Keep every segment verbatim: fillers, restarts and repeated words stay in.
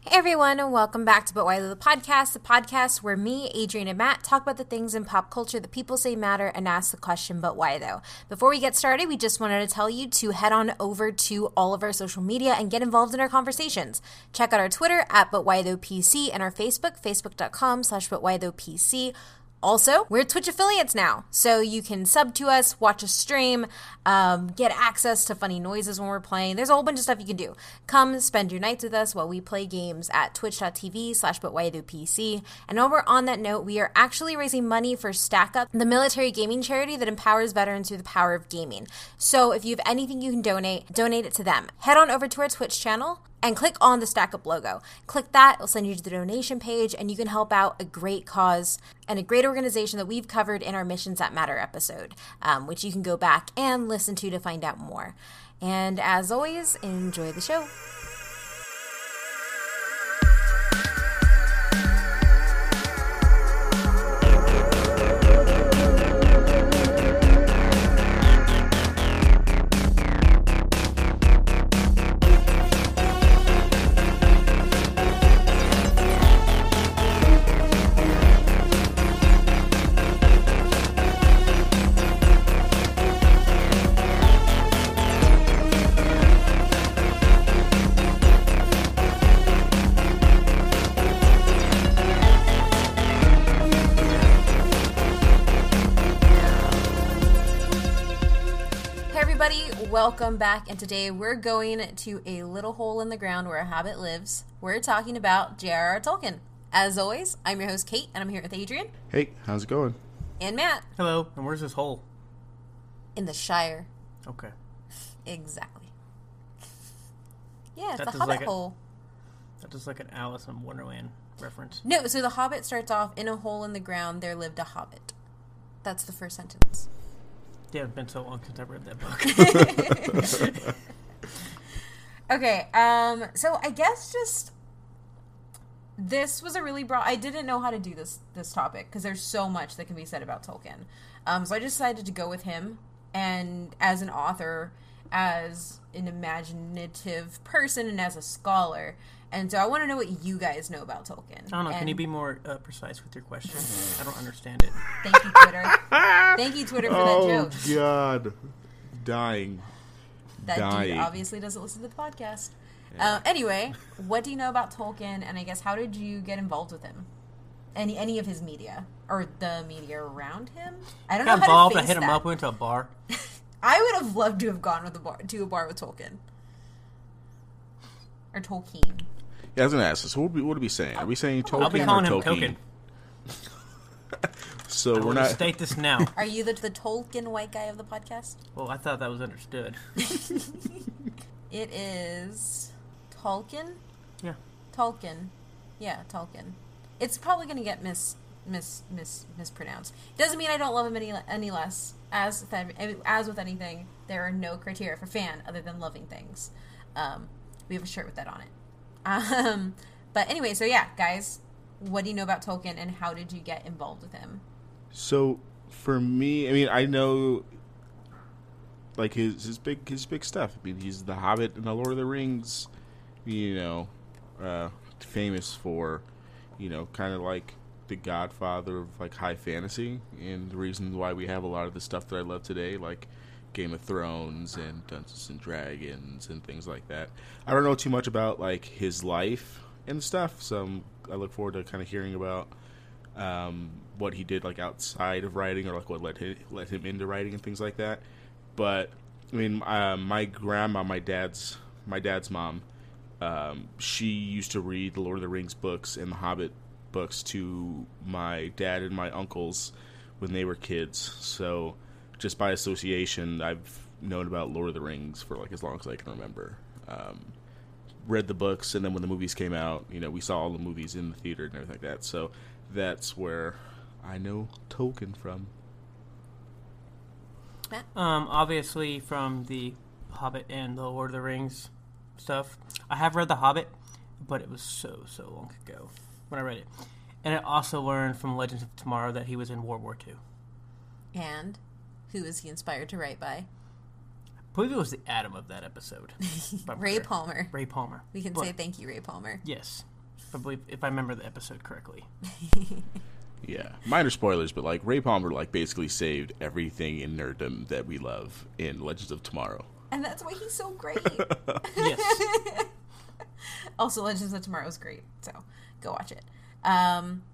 Hey everyone, and welcome back to But Why Though, the podcast, the podcast where me, Adrian, and Matt talk about the things in pop culture that people say matter and ask the question, but why though? Before we get started, we just wanted to tell you to head on over to all of our social media and get involved in our conversations. Check out our Twitter at But Why Though P C and our Facebook, facebook.com slash But Why Though PC. Also, we're Twitch affiliates now, so you can sub to us, watch us stream, um, get access to funny noises when we're playing. There's a whole bunch of stuff you can do. Come spend your nights with us while we play games at twitch.tv slash butwhythougpc. And over on that note, we are actually raising money for Stack Up, the military gaming charity that empowers veterans through the power of gaming. So if you have anything you can donate, donate it to them. Head on over to our Twitch channel and click on the Stack Up logo. Click that, it'll send you to the donation page, and you can help out a great cause and a great organization that we've covered in our Missions That Matter episode, um, which you can go back and listen to to find out more. And as always, enjoy the show. Welcome back, and today we're going to a little hole in the ground where a hobbit lives. We're talking about J R R. Tolkien. As always, I'm your host, Kate, and I'm here with Adrian. Hey, how's it going? And Matt. Hello, and where's this hole? In the Shire. Okay. Exactly. Yeah, it's that the Hobbit like hole. A, that's just like an Alice in Wonderland reference. No, so the Hobbit starts off, in a hole in the ground there lived a hobbit. That's the first sentence. Yeah, it's been so long since I read that book. Okay, um, so I guess just this was a really broad. I didn't know how to do this this topic because there's so much that can be said about Tolkien. Um, so I decided to go with him, and as an author, as an imaginative person, and as a scholar. And so I want to know what you guys know about Tolkien. I don't know. And can you be more uh, precise with your question? I don't understand it. Thank you, Twitter. Thank you, Twitter, for oh, that joke. Oh, God. Dying. That Dying. dude obviously doesn't listen to the podcast. Yeah. Uh, anyway, what do you know about Tolkien? And I guess, how did you get involved with him? Any any of his media? Or the media around him? I don't got know how involved, to face I hit that. him up, went to a bar. I would have loved to have gone with a bar, to a bar with Tolkien. Or Tolkien. Yeah, I was going to ask this. What would we, what are we saying? Are we saying Tolkien I'll be calling or him Tolkien? Token. So I we're will not... state this now. Are you the, the Tolkien white guy of the podcast? Well, I thought that was understood. It is Tolkien? Yeah. Tolkien. Yeah, Tolkien. It's probably going to get mis, mis, mis, mispronounced. Doesn't mean I don't love him any any less. As with, every, as with anything, there are no criteria for fan other than loving things. Um, we have a shirt with that on it. Um, but anyway, so yeah, guys, what do you know about Tolkien, and how did you get involved with him? So, for me, I mean, I know, like, his his big his big stuff. I mean, he's the Hobbit in the Lord of the Rings, you know, uh, famous for, you know, kind of like the godfather of, like, high fantasy, and the reason why we have a lot of the stuff that I love today, like Game of Thrones and Dungeons and Dragons and things like that. I don't know too much about, like, his life and stuff, so I'm, I look forward to kind of hearing about um, what he did, like, outside of writing, or like what led him, led him into writing and things like that. But I mean, uh, my grandma, my dad's my dad's mom, um, she used to read the Lord of the Rings books and the Hobbit books to my dad and my uncles when they were kids. So just by association, I've known about Lord of the Rings for, like, as long as I can remember. Um, read the books, and then when the movies came out, you know, we saw all the movies in the theater and everything like that. So that's where I know Tolkien from. Um, obviously from the Hobbit and the Lord of the Rings stuff. I have read The Hobbit, but it was so, so long ago when I read it. And I also learned from Legends of Tomorrow that he was in World War Two. And who is he inspired to write by? I believe it was the Adam of that episode. Ray Palmer. Ray Palmer. We can but, say thank you, Ray Palmer. Yes. If I believe, if I remember the episode correctly. Yeah, minor spoilers, but like Ray Palmer, like basically saved everything in nerddom that we love in Legends of Tomorrow. And that's why he's so great. Yes. Also, Legends of Tomorrow is great, so go watch it. Um,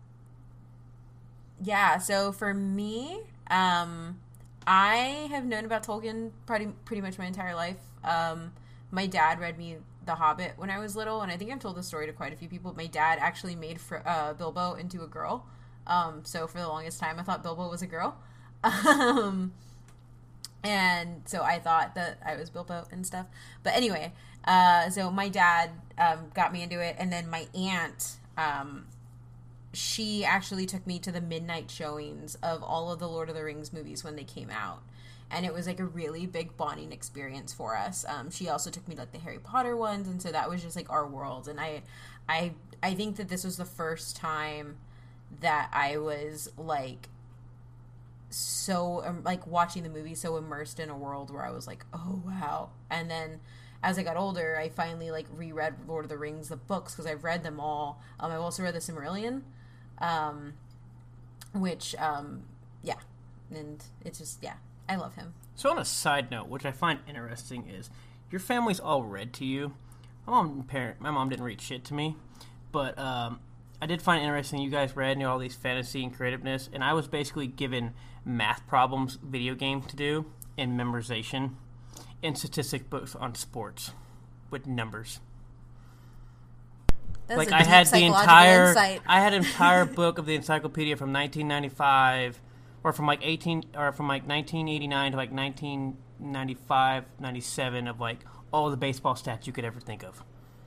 yeah, so for me, um, I have known about Tolkien pretty pretty much my entire life. Um, my dad read me The Hobbit when I was little, and I think I've told this story to quite a few people. My dad actually made for, uh, Bilbo into a girl. Um, so for the longest time, I thought Bilbo was a girl. Um, and so I thought that I was Bilbo and stuff. But anyway, uh, so my dad, um, got me into it. And then my aunt, um, she actually took me to the midnight showings of all of the Lord of the Rings movies when they came out. And it was like a really big bonding experience for us. Um, she also took me to like the Harry Potter ones. And so that was just like our world. And I, I, I think that this was the first time that I was like so um, like watching the movie so immersed in a world where I was like, oh wow. And then as I got older, I finally like reread Lord of the Rings, the books, because I've read them all. Um, I've also read the Silmarillion, um, which um, yeah, and it's just yeah, I love him. So on a side note, which I find interesting, is your family's all read to you. My mom, parent, my mom didn't read shit to me, but um, I did find it interesting you guys read, you know, all these fantasy and creativeness, and I was basically given math problems, video game to do, and memorization, and statistic books on sports with numbers. That's like a I deep had the psychological entire, insight. I had an entire book of the encyclopedia from nineteen ninety-five, or from like eighteen, or from like nineteen eighty-nine to like nineteen ninety-five, ninety-seven of like all the baseball stats you could ever think of.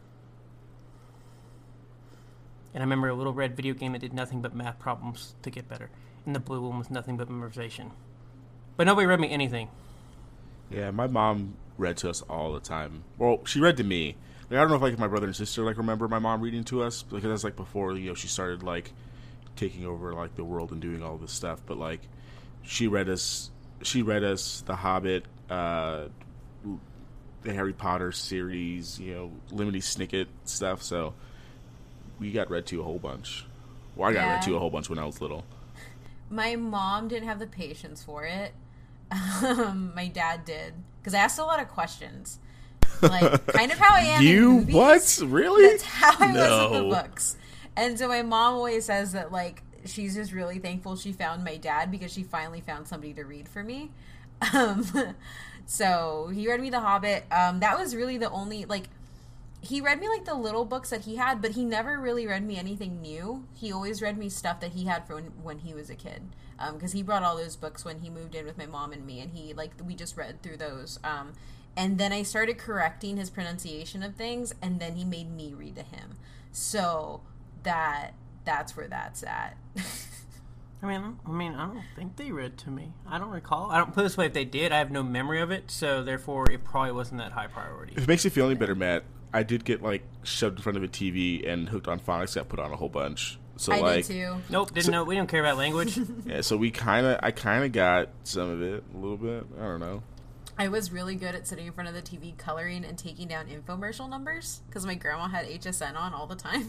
And I remember a little red video game that did nothing but math problems to get better. And the blue one was nothing but memorization. But nobody read me anything. Yeah, my mom read to us all the time. Well, she read to me. Like, I don't know if like my brother and sister like remember my mom reading to us, because that's like before, you know, she started like taking over like the world and doing all this stuff. But like she read us, she read us The Hobbit, uh, the Harry Potter series, you know, Lemony Snicket stuff. So we got read to a whole bunch. Well, I got Yeah. read to a whole bunch when I was little. My mom didn't have the patience for it. Um, my dad did, because I asked a lot of questions, like kind of how I am. You in movies. what? Really? That's how I No. was with the books. And so my mom always says that like she's just really thankful she found my dad, because she finally found somebody to read for me. Um, so he read me The Hobbit. Um, that was really the only like. He read me, like, the little books that he had, but he never really read me anything new. He always read me stuff that he had from when, when he was a kid. Because um, he brought all those books when he moved in with my mom and me, and he, like, we just read through those. Um, and then I started correcting his pronunciation of things, and then he made me read to him. So that that's where that's at. I mean, I mean, I don't think they read to me. I don't recall. I don't put it this way. If they did, I have no memory of it, so therefore it probably wasn't that high priority. If it makes you feel any better, Matt, I did get like shoved in front of a T V and hooked on phonics. Got put on a whole bunch. So I like, did too. Nope, didn't know. We don't care about language. yeah. So we kind of, I kind of got some of it, a little bit. I don't know. I was really good at sitting in front of the T V coloring and taking down infomercial numbers, because my grandma had H S N on all the time.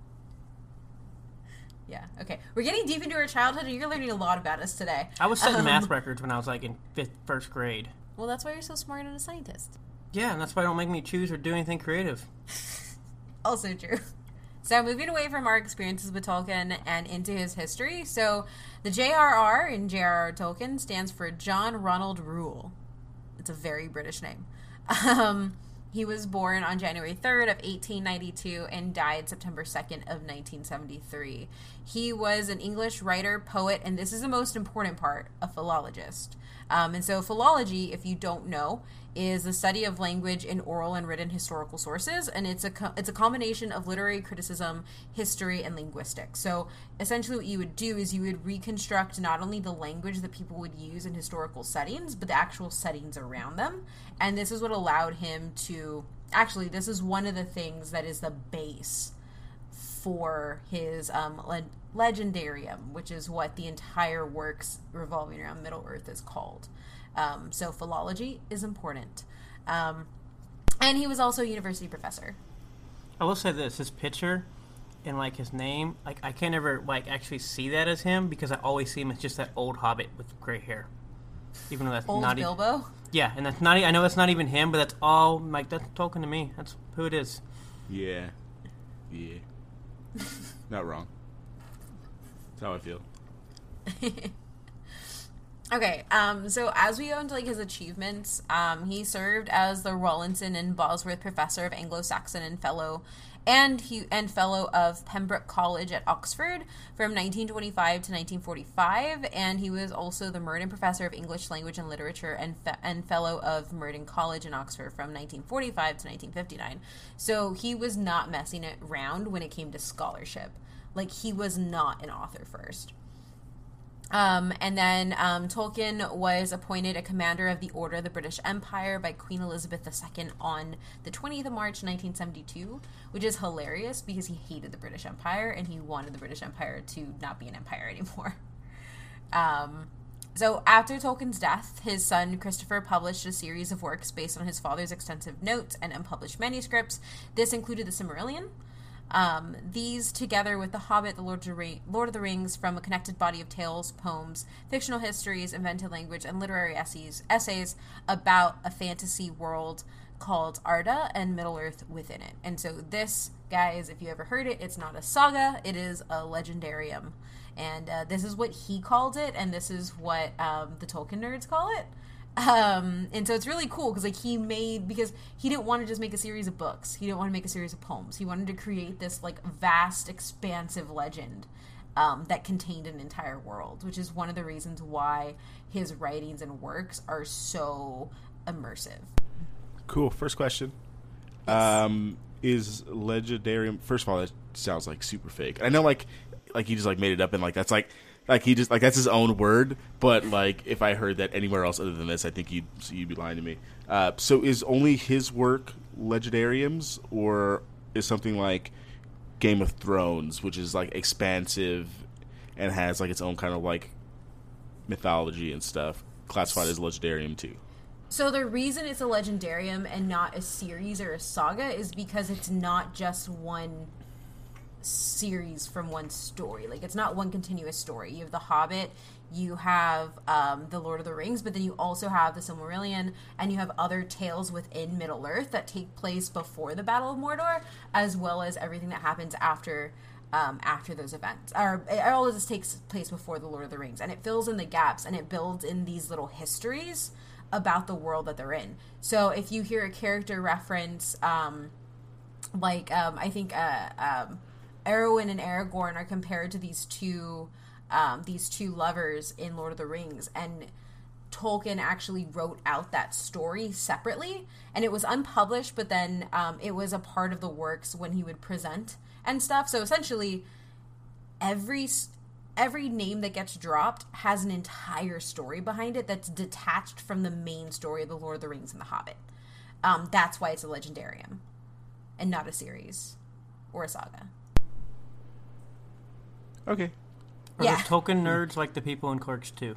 Yeah, okay. We're getting deep into our childhood, and you're learning a lot about us today. I was setting Um, math records when I was like in fifth, first grade. Well, that's why you're so smart and a scientist. Yeah, and that's why I don't make me choose or do anything creative. Also true. So moving away from our experiences with Tolkien and into his history. So the J R R in J R R Tolkien stands for John Ronald Reuel. It's a very British name. Um, he was born on January third of eighteen ninety-two and died September second of nineteen seventy-three. He was an English writer, poet, and this is the most important part, a philologist. Um, and so philology, if you don't know, is the study of language in oral and written historical sources, and it's a co- it's a combination of literary criticism, history, and linguistics. So essentially what you would do is you would reconstruct not only the language that people would use in historical settings, but the actual settings around them. And this is what allowed him to, actually, this is one of the things that is the base for his um, le- Legendarium, which is what the entire works revolving around Middle-earth is called. Um, so philology is important. Um, and he was also a university professor. I will say this: his picture and like his name, like I can't ever like actually see that as him because I always see him as just that old hobbit with gray hair. Even though that's Old not Bilbo? E- yeah, and that's not. E- I know that's not even him, but that's all. Like that's Tolkien to me. That's who it is. Yeah. Yeah. Not wrong. That's how I feel. Okay, um, so as we go into like his achievements, um, he served as the Rawlinson and Bosworth Professor of Anglo-Saxon and Fellow, and he and Fellow of Pembroke College at Oxford from nineteen twenty-five to nineteen forty-five, and he was also the Merton Professor of English Language and Literature and fe- and Fellow of Merton College in Oxford from nineteen forty-five to nineteen fifty-nine. So he was not messing it around when it came to scholarship. Like he was not an author first. Um, and then um, Tolkien was appointed a commander of the Order of the British Empire by Queen Elizabeth the Second on the twentieth of March, nineteen seventy-two, which is hilarious because he hated the British Empire and he wanted the British Empire to not be an empire anymore. Um, so after Tolkien's death, his son Christopher published a series of works based on his father's extensive notes and unpublished manuscripts. This included the Silmarillion. Um, these, together with The Hobbit, The Lord of, the Ring, Lord of the Rings, from a connected body of tales, poems, fictional histories, invented language, and literary essays, essays about a fantasy world called Arda and Middle-earth within it. And so this, guys, if you ever heard it, it's not a saga, it is a legendarium. And uh, this is what he called it, and this is what um, the Tolkien nerds call it. Um, and so it's really cool because like he made, because he didn't want to just make a series of books. He didn't want to make a series of poems. He wanted to create this like vast, expansive legend um, that contained an entire world, which is one of the reasons why his writings and works are so immersive. Cool. First question. Yes. Um, is legendarium, first of all, that sounds like super fake. I know like, like he just like made it up and like, that's like, Like he just like that's his own word, but like if I heard that anywhere else other than this, I think you'd you'd be lying to me. Uh, so is only his work legendariums, or is something like Game of Thrones, which is like expansive and has like its own kind of like mythology and stuff, classified as legendarium too? So the reason it's a legendarium and not a series or a saga is because it's not just one series from one story. Like it's not one continuous story. You have The Hobbit, you have um, The Lord of the Rings, but then you also have the Silmarillion, and you have other tales within Middle-earth that take place before the Battle of Mordor, as well as everything that happens after um, after those events. Or all of this takes place before The Lord of the Rings, and it fills in the gaps, and it builds in these little histories about the world that they're in. So if you hear a character reference, um, like um, I think uh, um, Arwen and Aragorn are compared to these two um, these two lovers in Lord of the Rings, and Tolkien actually wrote out that story separately, and it was unpublished, but then um, it was a part of the works when he would present and stuff. So essentially, every every name that gets dropped has an entire story behind it that's detached from the main story of the Lord of the Rings and the Hobbit. Um, that's why it's a legendarium and not a series or a saga. Okay. Are yeah. the Tolkien nerds like the people in Clerks two?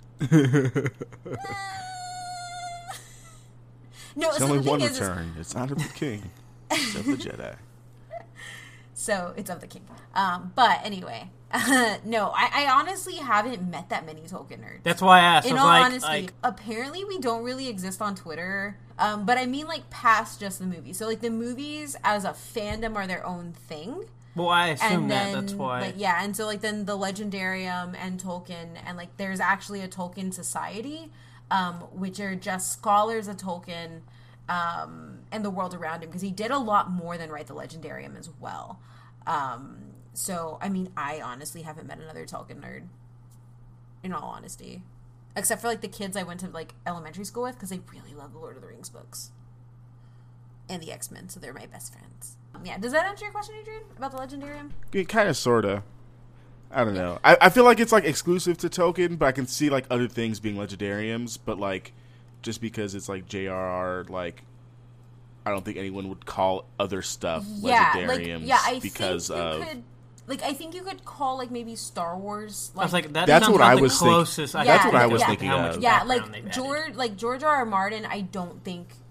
No, it's so only the one thing is, return. It's not of the king. It's of the Jedi. So it's of the king. Um, but anyway, no, I, I honestly haven't met that many Tolkien nerds. That's why I asked. In I was all like, honesty, like, apparently we don't really exist on Twitter. Um, but I mean like past just the movies. So like the movies as a fandom are their own thing. Well, I assume and that. then, That's why. Like, yeah, and so like then the Legendarium and Tolkien, and like there's actually a Tolkien Society, um, which are just scholars of Tolkien um, and the world around him, because he did a lot more than write the Legendarium as well. Um, so I mean, I honestly haven't met another Tolkien nerd. In all honesty, except for like the kids I went to like elementary school with, because they really love the Lord of the Rings books and the X-Men, so they're my best friends. Yeah, does that answer your question, Adrian, about the Legendarium? It kind of, sort of. I don't know. I, I feel like it's, like, exclusive to Tolkien, but I can see, like, other things being Legendariums, but, like, just because it's, like, J R R, like, I don't think anyone would call other stuff yeah, Legendariums like, yeah, I because think you of... Could, like, I think you could call, like, maybe Star Wars, like... I was like, that that's sounds what like I the was thinking. closest I Yeah, that's what I was yeah. thinking how much of. Yeah, background they've like, added. George, like, George R. R. Martin, I don't think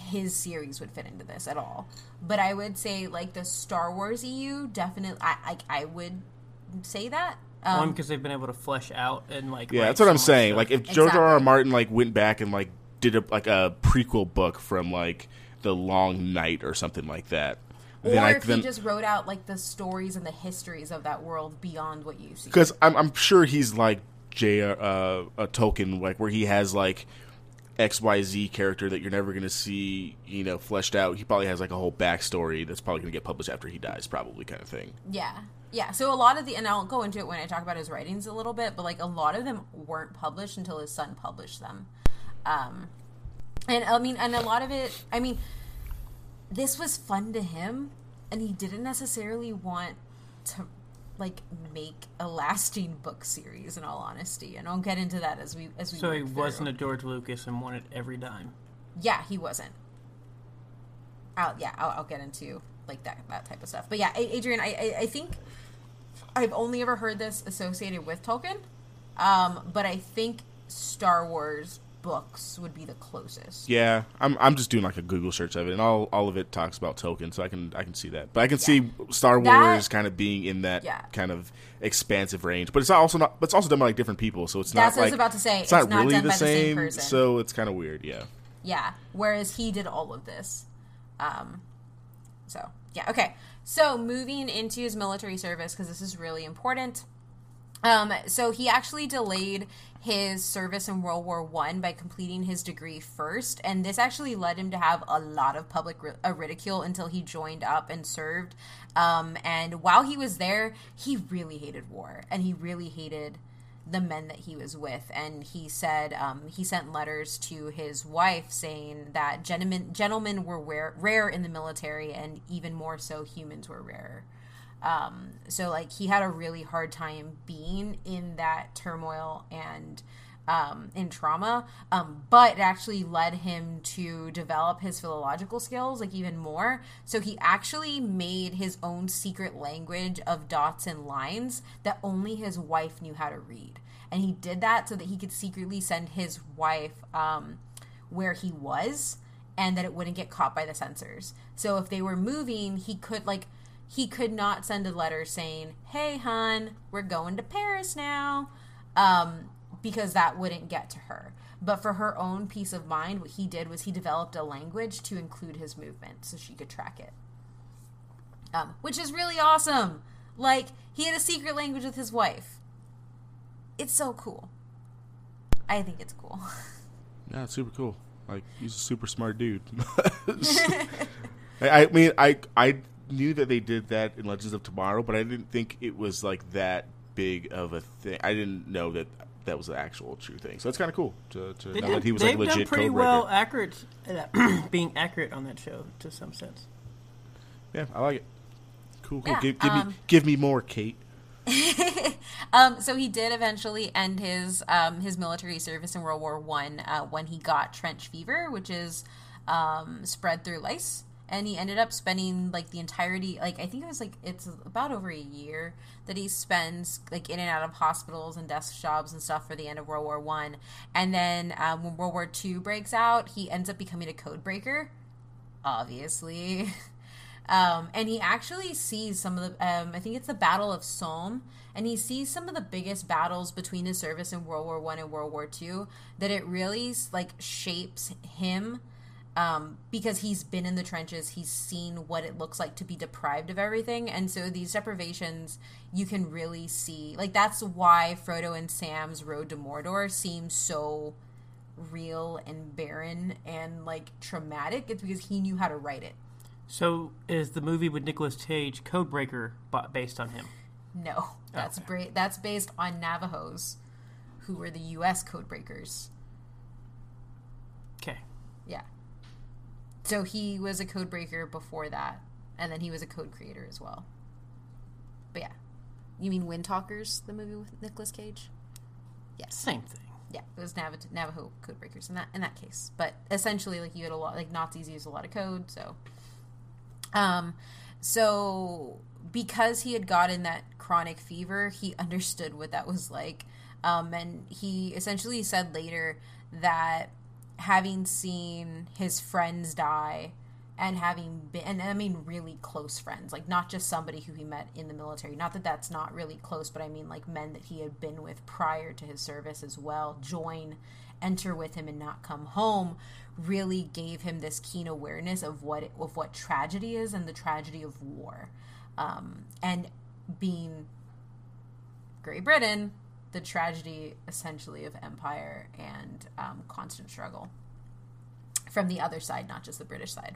his series would fit into this at all. But I would say, like, the Star Wars E U, definitely, I, I, I would say that. Um, One, because they've been able to flesh out and, like... Yeah, write that's what so I'm much saying. stuff. Like, if Exactly. George R. R. Martin, like, went back and, like, did, a, like, a prequel book from, like, The Long Night or something like that. Or then I, if then, he just wrote out, like, the stories and the histories of that world beyond what you see. Because I'm, I'm sure he's, like, J. Uh, a Tolkien, like, where he has, like, X Y Z character that you're never going to see, you know, fleshed out. He probably has, like, a whole backstory that's probably going to get published after he dies, probably, kind of thing. Yeah. Yeah, so a lot of the, and I'll go into it when I talk about his writings a little bit, but, like, a lot of them weren't published until his son published them. Um, and, I mean, and a lot of it, I mean, this was fun to him, and he didn't necessarily want to, like, make a lasting book series, in all honesty, and I'll get into that as we, as we So he work wasn't through. a George Lucas and wanted every dime. Yeah, he wasn't. I'll, yeah, I'll, I'll get into, like, that that type of stuff. But yeah, Adrian, I, I, I think I've only ever heard this associated with Tolkien, um, but I think Star Wars books would be the closest. Yeah, I'm I'm just doing like a Google search of it, and all all of it talks about Tolkien, so I can I can see that. But I can Yeah. see Star That- Wars kind of being in that Yeah. kind of expansive range, but it's also not. But it's also done by like different people, so it's That's not what I like was about to say. it's not It's not really done the by the same same. person. So it's kind of weird. Yeah. Yeah, whereas he did all of this. Um, so, yeah, okay. So, moving into his military service, because this is really important. Um, so, he actually delayed his service in World War One by completing his degree first, and this actually led him to have a lot of public ri- uh, ridicule until he joined up and served. Um, and while he was there, he really hated war, and he really hated the men that he was with, and he said um, he sent letters to his wife saying that gentlemen gentlemen were rare, rare in the military, and even more so humans were rarer. Um, so like he had a really hard time being in that turmoil and um, in trauma, um, but it actually led him to develop his philological skills like even more. So he actually made his own secret language of dots and lines that only his wife knew how to read. And he did that so that he could secretly send his wife um, where he was, and that it wouldn't get caught by the censors. So if they were moving, he could like he could not send a letter saying, "Hey, hon, we're going to Paris now," um, because that wouldn't get to her. But for her own peace of mind, what he did was he developed a language to include his movement so she could track it, um, which is really awesome. Like, he had a secret language with his wife. It's so cool. I think it's cool. Yeah, it's super cool. Like, he's a super smart dude. I, I mean, I I knew that they did that in Legends of Tomorrow, but I didn't think it was like that big of a thing. I didn't know that that was the actual true thing. So it's kind of cool to, to They know did, that he was they've like a done legit pretty code well breaker. accurate, at being accurate on that show to some sense. Yeah, I like it. Cool, cool. Yeah, give give um, me give me more, Kate. Um, so he did eventually end his um, his military service in World War One uh, when he got trench fever, which is um, spread through lice, and he ended up spending like the entirety, like I think it was like it's about over a year that he spends like in and out of hospitals and desk jobs and stuff for the end of World War One, and then um, when World War Two breaks out, he ends up becoming a code breaker, obviously. Um, and he actually sees some of the, um, I think it's the Battle of Somme, and he sees some of the biggest battles between his service in World War One and World War Two, that it really, like, shapes him, um, because he's been in the trenches, he's seen what it looks like to be deprived of everything, and so these deprivations, you can really see, like, that's why Frodo and Sam's road to Mordor seems so real and barren and, like, traumatic. It's because he knew how to write it. So, is the movie with Nicolas Cage, Codebreaker, ba- based on him? No, that's Okay. bra- that's based on Navajos, who were the U S codebreakers. Okay. Yeah. So he was a codebreaker before that, and then he was a code creator as well. But yeah. You mean Wind Talkers, the movie with Nicolas Cage? Yes. Same thing. Yeah, it was Nav- Navajo codebreakers in that in that case. But essentially, like, you had a lot, like, Nazis used a lot of code, so... Um, so because he had gotten that chronic fever, he understood what that was like. Um, and he essentially said later that having seen his friends die, and having been, and I mean really close friends, like not just somebody who he met in the military, not that that's not really close, but I mean like men that he had been with prior to his service as well, join, enter with him and not come home, really gave him this keen awareness of what it, of what tragedy is and the tragedy of war. Um, and being Great Britain, the tragedy essentially of empire and um, constant struggle from the other side, not just the British side.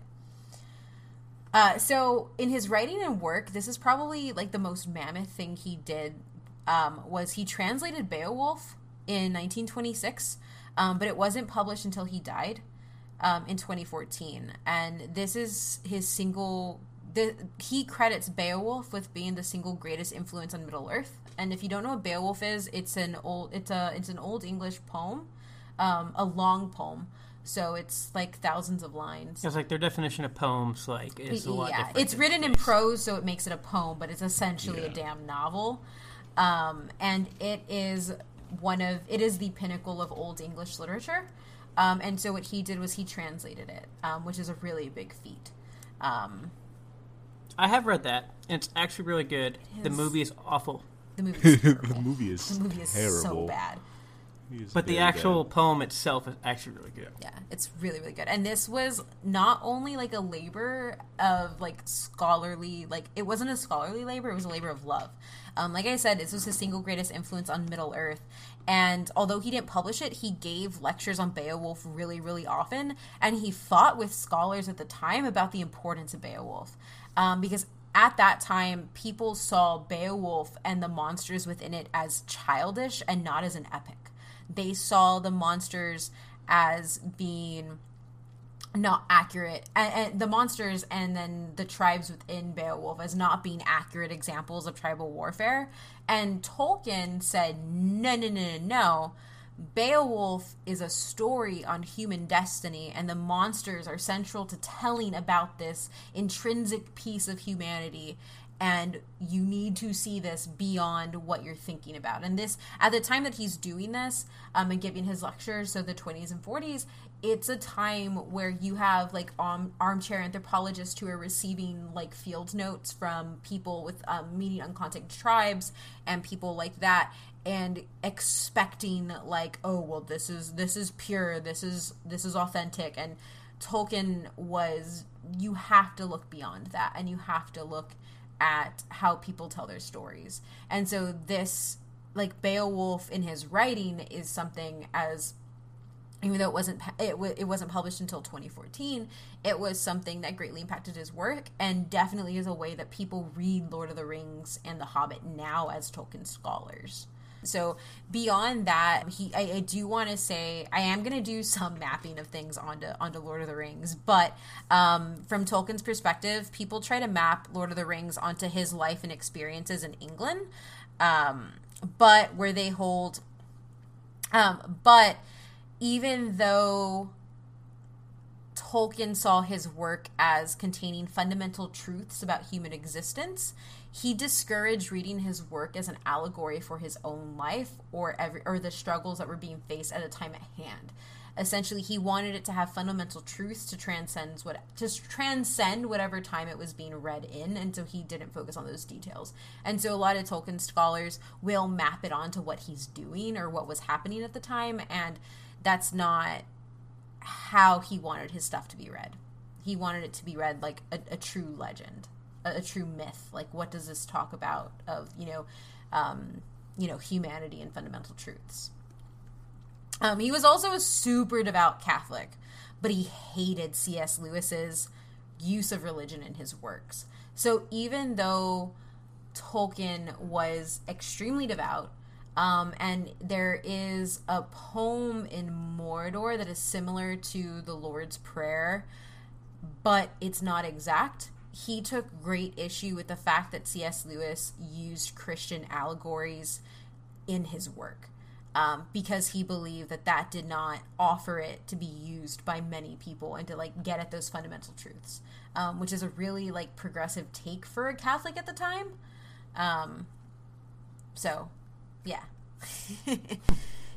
Uh, so in his writing and work, this is probably like the most mammoth thing he did, um, was he translated Beowulf in nineteen twenty-six, um, but it wasn't published until he died um, in twenty fourteen. And this is his single, the, he credits Beowulf with being the single greatest influence on Middle Earth. And if you don't know what Beowulf is, it's an old, it's a, it's an old English poem, um, a long poem. So it's like thousands of lines. It's like their definition of poems, like, is a lot yeah, different. It's written in prose, so it makes it a poem, but it's essentially Yeah. a damn novel. Um, and it is one of, it is the pinnacle of Old English literature. Um, and so what he did was he translated it, um, which is a really big feat. Um, I have read that, and it's actually really good. It The is. movie is awful. the movie is terrible. The movie is The movie is terrible. so bad. He is But the very actual bad. poem itself is actually really good. Yeah, it's really, really good. And this was not only like a labor of like scholarly, like it wasn't a scholarly labor, it was a labor of love. Um, like I said, this was his single greatest influence on Middle Earth. And although he didn't publish it, he gave lectures on Beowulf really, really often. And he fought with scholars at the time about the importance of Beowulf. Um, because at that time, people saw Beowulf and the monsters within it as childish and not as an epic. They saw the monsters as being not accurate, and, and the monsters and then the tribes within Beowulf as not being accurate examples of tribal warfare. And Tolkien said, no, no, no, no, no. Beowulf is a story on human destiny, and the monsters are central to telling about this intrinsic piece of humanity. And you need to see this beyond what you're thinking about. And this, at the time that he's doing this um, and giving his lectures, so the twenties and forties, it's a time where you have like um, armchair anthropologists who are receiving like field notes from people with um, meeting uncontacted tribes and people like that, and expecting like, oh well, this is this is pure, this is this is authentic. And Tolkien was, you have to look beyond that, and you have to look at how people tell their stories. And so this, like Beowulf in his writing, is something, as even though it wasn't it, w- it wasn't published until twenty fourteen, it was something that greatly impacted his work, and definitely is a way that people read Lord of the Rings and The Hobbit now as Tolkien scholars. So beyond that, he I, I do want to say I am going to do some mapping of things onto onto Lord of the Rings, but um, from Tolkien's perspective, people try to map Lord of the Rings onto his life and experiences in England, um, but where they hold, um, but even though Tolkien saw his work as containing fundamental truths about human existence, he discouraged reading his work as an allegory for his own life or every, or the struggles that were being faced at a time at hand. Essentially, he wanted it to have fundamental truths to transcend what to transcend whatever time it was being read in, and so he didn't focus on those details. And so a lot of Tolkien scholars will map it onto what he's doing or what was happening at the time, and that's not how he wanted his stuff to be read. He wanted it to be read like a, a true legend, a, a true myth. Like, what does this talk about of, you know, um, you know, humanity and fundamental truths? Um, he was also a super devout Catholic, but he hated C S Lewis's use of religion in his works. So even though Tolkien was extremely devout, Um, and there is a poem in Mordor that is similar to the Lord's Prayer, but it's not exact. He took great issue with the fact that C S Lewis used Christian allegories in his work, um, because he believed that that did not offer it to be used by many people and to like get at those fundamental truths, um, which is a really like progressive take for a Catholic at the time. Um, so... Yeah.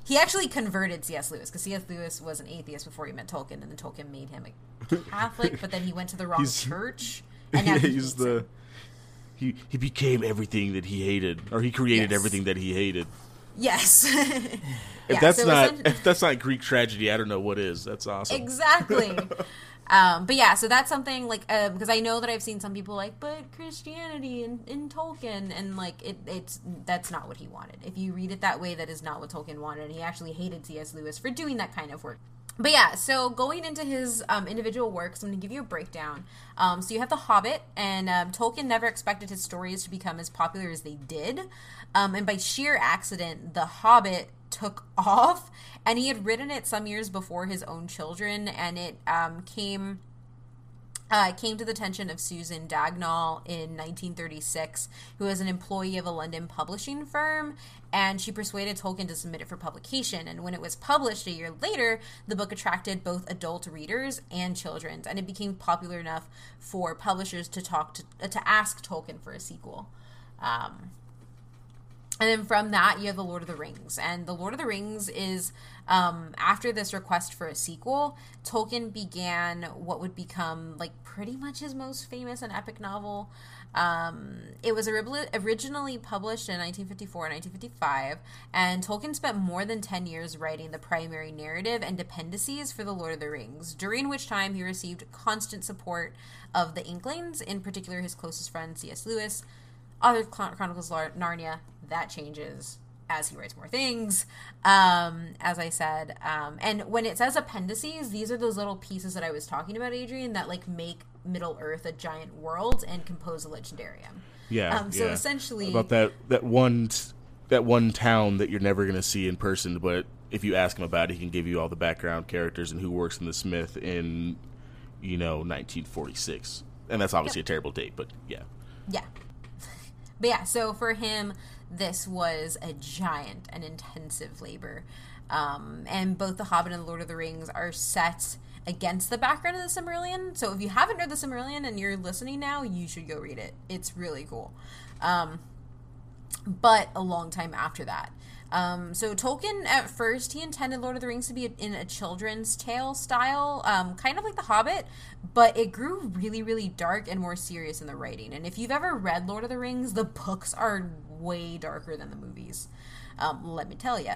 He actually converted C S. Lewis, because C S. Lewis was an atheist before he met Tolkien, and then Tolkien made him a Catholic, but then he went to the wrong he's, church. And now yeah, he he's the him. he he became everything that he hated, or he created yes. everything that he hated. Yes. if yeah, that's so not if that's not Greek tragedy, I don't know what is. That's awesome. Exactly. Um, but yeah, so that's something like uh, because I know that I've seen some people like, but Christianity in, in Tolkien, and like it, it's that's not what he wanted. If you read it that way, that is not what Tolkien wanted. And he actually hated C S. Lewis for doing that kind of work. But yeah, so going into his um, individual works, I'm going to give you a breakdown. Um, so you have The Hobbit, and um, Tolkien never expected his stories to become as popular as they did. Um, and by sheer accident, The Hobbit took off, and he had written it some years before his own children, and it um, came uh, came to the attention of Susan Dagnall in nineteen thirty-six, who was an employee of a London publishing firm, and she persuaded Tolkien to submit it for publication. And when it was published a year later, the book attracted both adult readers and children's, and it became popular enough for publishers to talk to, uh, to ask Tolkien for a sequel. Um, And then from that, you have The Lord of the Rings. And The Lord of the Rings is, um, after this request for a sequel, Tolkien began what would become, like, pretty much his most famous and epic novel. Um, it was originally published in nineteen fifty-four and nineteen fifty-five, and Tolkien spent more than ten years writing the primary narrative and dependencies for The Lord of the Rings, during which time he received constant support of the Inklings, in particular his closest friend, C S. Lewis. Other Chronicles of Narnia, that changes as he writes more things, um, as I said. Um, and when it says appendices, these are those little pieces that I was talking about, Adrian, that like make Middle-earth a giant world and compose a legendarium. Yeah, um, so yeah. essentially... About that, that, one, that one town that you're never going to see in person, but if you ask him about it, he can give you all the background characters and who works in the Smith in, you know, nineteen forty-six. And that's obviously yep. a terrible date, but yeah. Yeah. But yeah, so for him, this was a giant and intensive labor. Um, and both The Hobbit and The Lord of the Rings are set against the background of the Silmarillion. So if you haven't read the Silmarillion and you're listening now, you should go read it. It's really cool. Um, but a long time after that. Um, so Tolkien, at first, he intended Lord of the Rings to be in a children's tale style, um, kind of like The Hobbit, but it grew really, really dark and more serious in the writing. And if you've ever read Lord of the Rings, the books are way darker than the movies, um, let me tell you.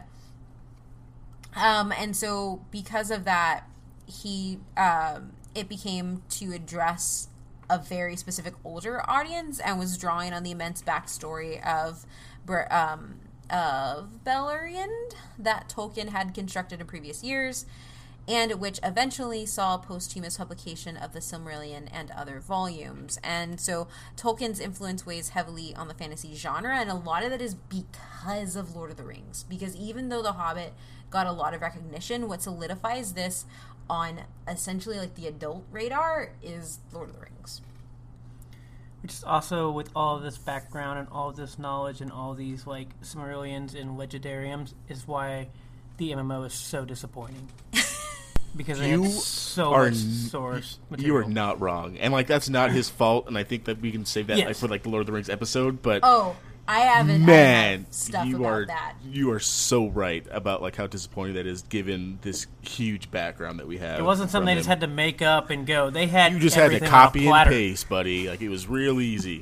Um, and so because of that, he um, it became to address a very specific older audience and was drawing on the immense backstory of um, of Beleriand that Tolkien had constructed in previous years, and which eventually saw posthumous publication of the Silmarillion and other volumes. And so Tolkien's influence weighs heavily on the fantasy genre, and a lot of that is because of Lord of the Rings. Because even though The Hobbit got a lot of recognition, what solidifies this on essentially like the adult radar is Lord of the Rings. Which is also, with all of this background and all of this knowledge and all these like Silmarillions and Legendariums, is why the M M O is so disappointing. Because they you have so are, much source material. You are not wrong. And like that's not his fault, and I think that we can save that yes. like, for like the Lord of the Rings episode, but Oh, I haven't man, I have stuff you about are that. you are so right about like how disappointing that is given this huge background that we have. It wasn't something they just had to make up and go. They had You just had to everything copy on a and platter. paste, buddy. Like it was real easy.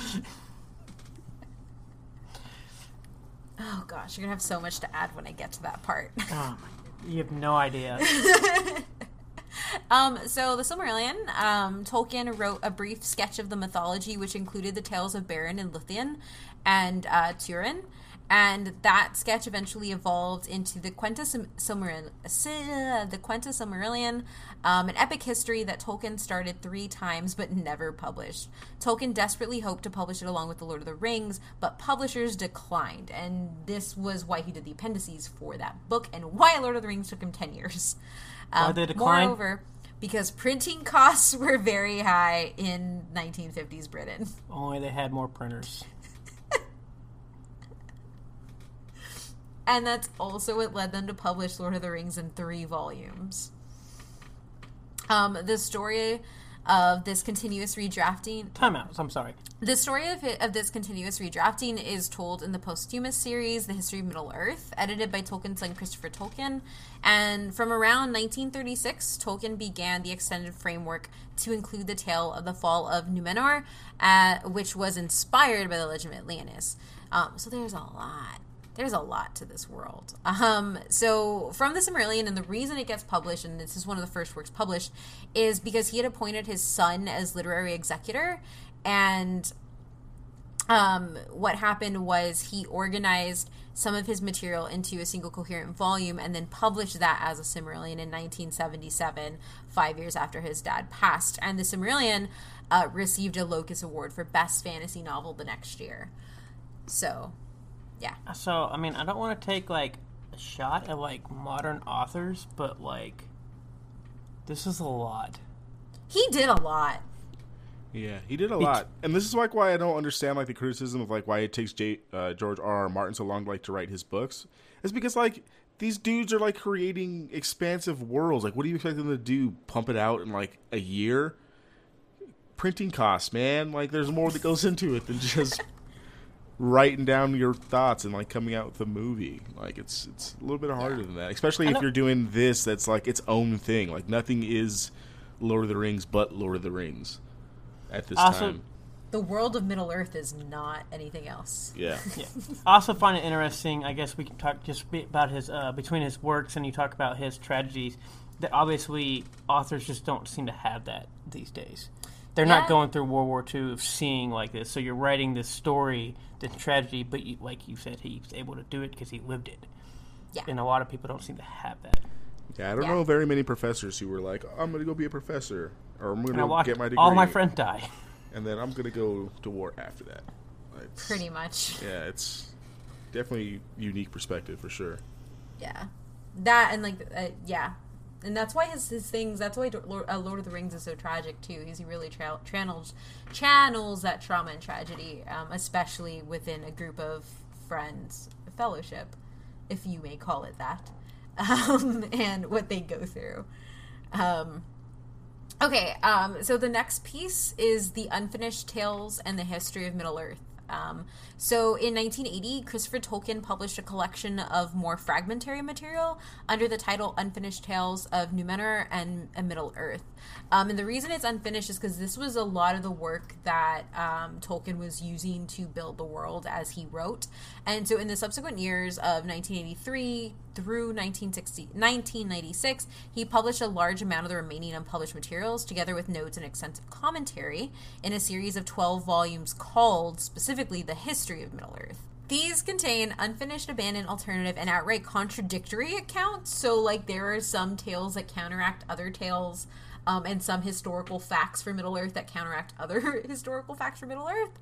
Oh gosh, you're gonna have so much to add when I get to that part. Oh, you have no idea. Um, so the Silmarillion, um, Tolkien wrote a brief sketch of the mythology, which included the tales of Beren and Luthien and uh, Turin, and that sketch eventually evolved into the Quenta Silmarillion, the Quenta Silmarillion, um, an epic history that Tolkien started three times but never published. Tolkien desperately hoped to publish it along with The Lord of the Rings, but publishers declined, and this was why he did the appendices for that book, and why Lord of the Rings took him ten years. Um, Why they declined? Moreover, because printing costs were very high in nineteen fifties Britain. Only they had more printers. And that's also what led them to publish Lord of the Rings in three volumes. Um, the story of this continuous redrafting. Timeouts, I'm sorry. The story of, it, of this continuous redrafting is told in the posthumous series, The History of Middle-earth, edited by Tolkien's son Christopher Tolkien. And from around nineteen thirty-six, Tolkien began the extended framework to include the tale of the fall of Numenor, uh, which was inspired by the legend of Atlantis. Um, so there's a lot. There's a lot to this world. Um, so from the Silmarillion, and the reason it gets published, and this is one of the first works published, is because he had appointed his son as literary executor. And um, what happened was he organized some of his material into a single coherent volume and then published that as a Silmarillion in nineteen seventy-seven, five years after his dad passed. And the Silmarillion uh, received a Locus Award for Best Fantasy Novel the next year. So... yeah. So, I mean, I don't want to take, like, a shot at, like, modern authors, but, like, this is a lot. He did a lot. Yeah, he did a lot. And this is, like, why I don't understand, like, the criticism of, like, why it takes J- uh, George R. R. Martin so long, like, to write his books. It's because, like, these dudes are, like, creating expansive worlds. Like, what do you expect them to do? Pump it out in, like, a year? Printing costs, man. Like, there's more that goes into it than just... writing down your thoughts and like coming out with a movie. Like it's it's a little bit harder than that, especially if you're doing this that's like its own thing. Like nothing is Lord of the Rings but Lord of the Rings at this also, time. The world of Middle Earth is not anything else. Yeah. yeah. I also find it interesting, I guess we can talk just about his uh, between his works, and you talk about his tragedies, that obviously authors just don't seem to have that these days. They're yeah. not going through World War Two of seeing like this. So you're writing this story, this tragedy, but you, like you said, he's able to do it because he lived it. Yeah. And a lot of people don't seem to have that. Yeah, I don't yeah. know very many professors who were like, oh, I'm going to go be a professor, or I'm going And to get my degree. all my friends die. And then I'm going to go to war after that. Like, Pretty much. Yeah, it's definitely a unique perspective for sure. Yeah. That and like, uh, yeah. And that's why his, his things, that's why Lord, uh, Lord of the Rings is so tragic, too, is he really tra- channels, channels that trauma and tragedy, um, especially within a group of friends, a fellowship, if you may call it that, um, and what they go through. Um, okay, um, so the next piece is The Unfinished Tales and the History of Middle-earth. Um, so in nineteen eighty, Christopher Tolkien published a collection of more fragmentary material under the title Unfinished Tales of Numenor and, and Middle-earth. Um, and the reason it's unfinished is because this was a lot of the work that um, Tolkien was using to build the world as he wrote. And so in the subsequent years of nineteen eighty-three through nineteen sixty, nineteen ninety-six, he published a large amount of the remaining unpublished materials together with notes and extensive commentary in a series of twelve volumes called specifically The History of Middle-earth. These contain unfinished, abandoned, alternative, and outright contradictory accounts. So, like, there are some tales that counteract other tales, um, and some historical facts for Middle-earth that counteract other historical facts for Middle-earth.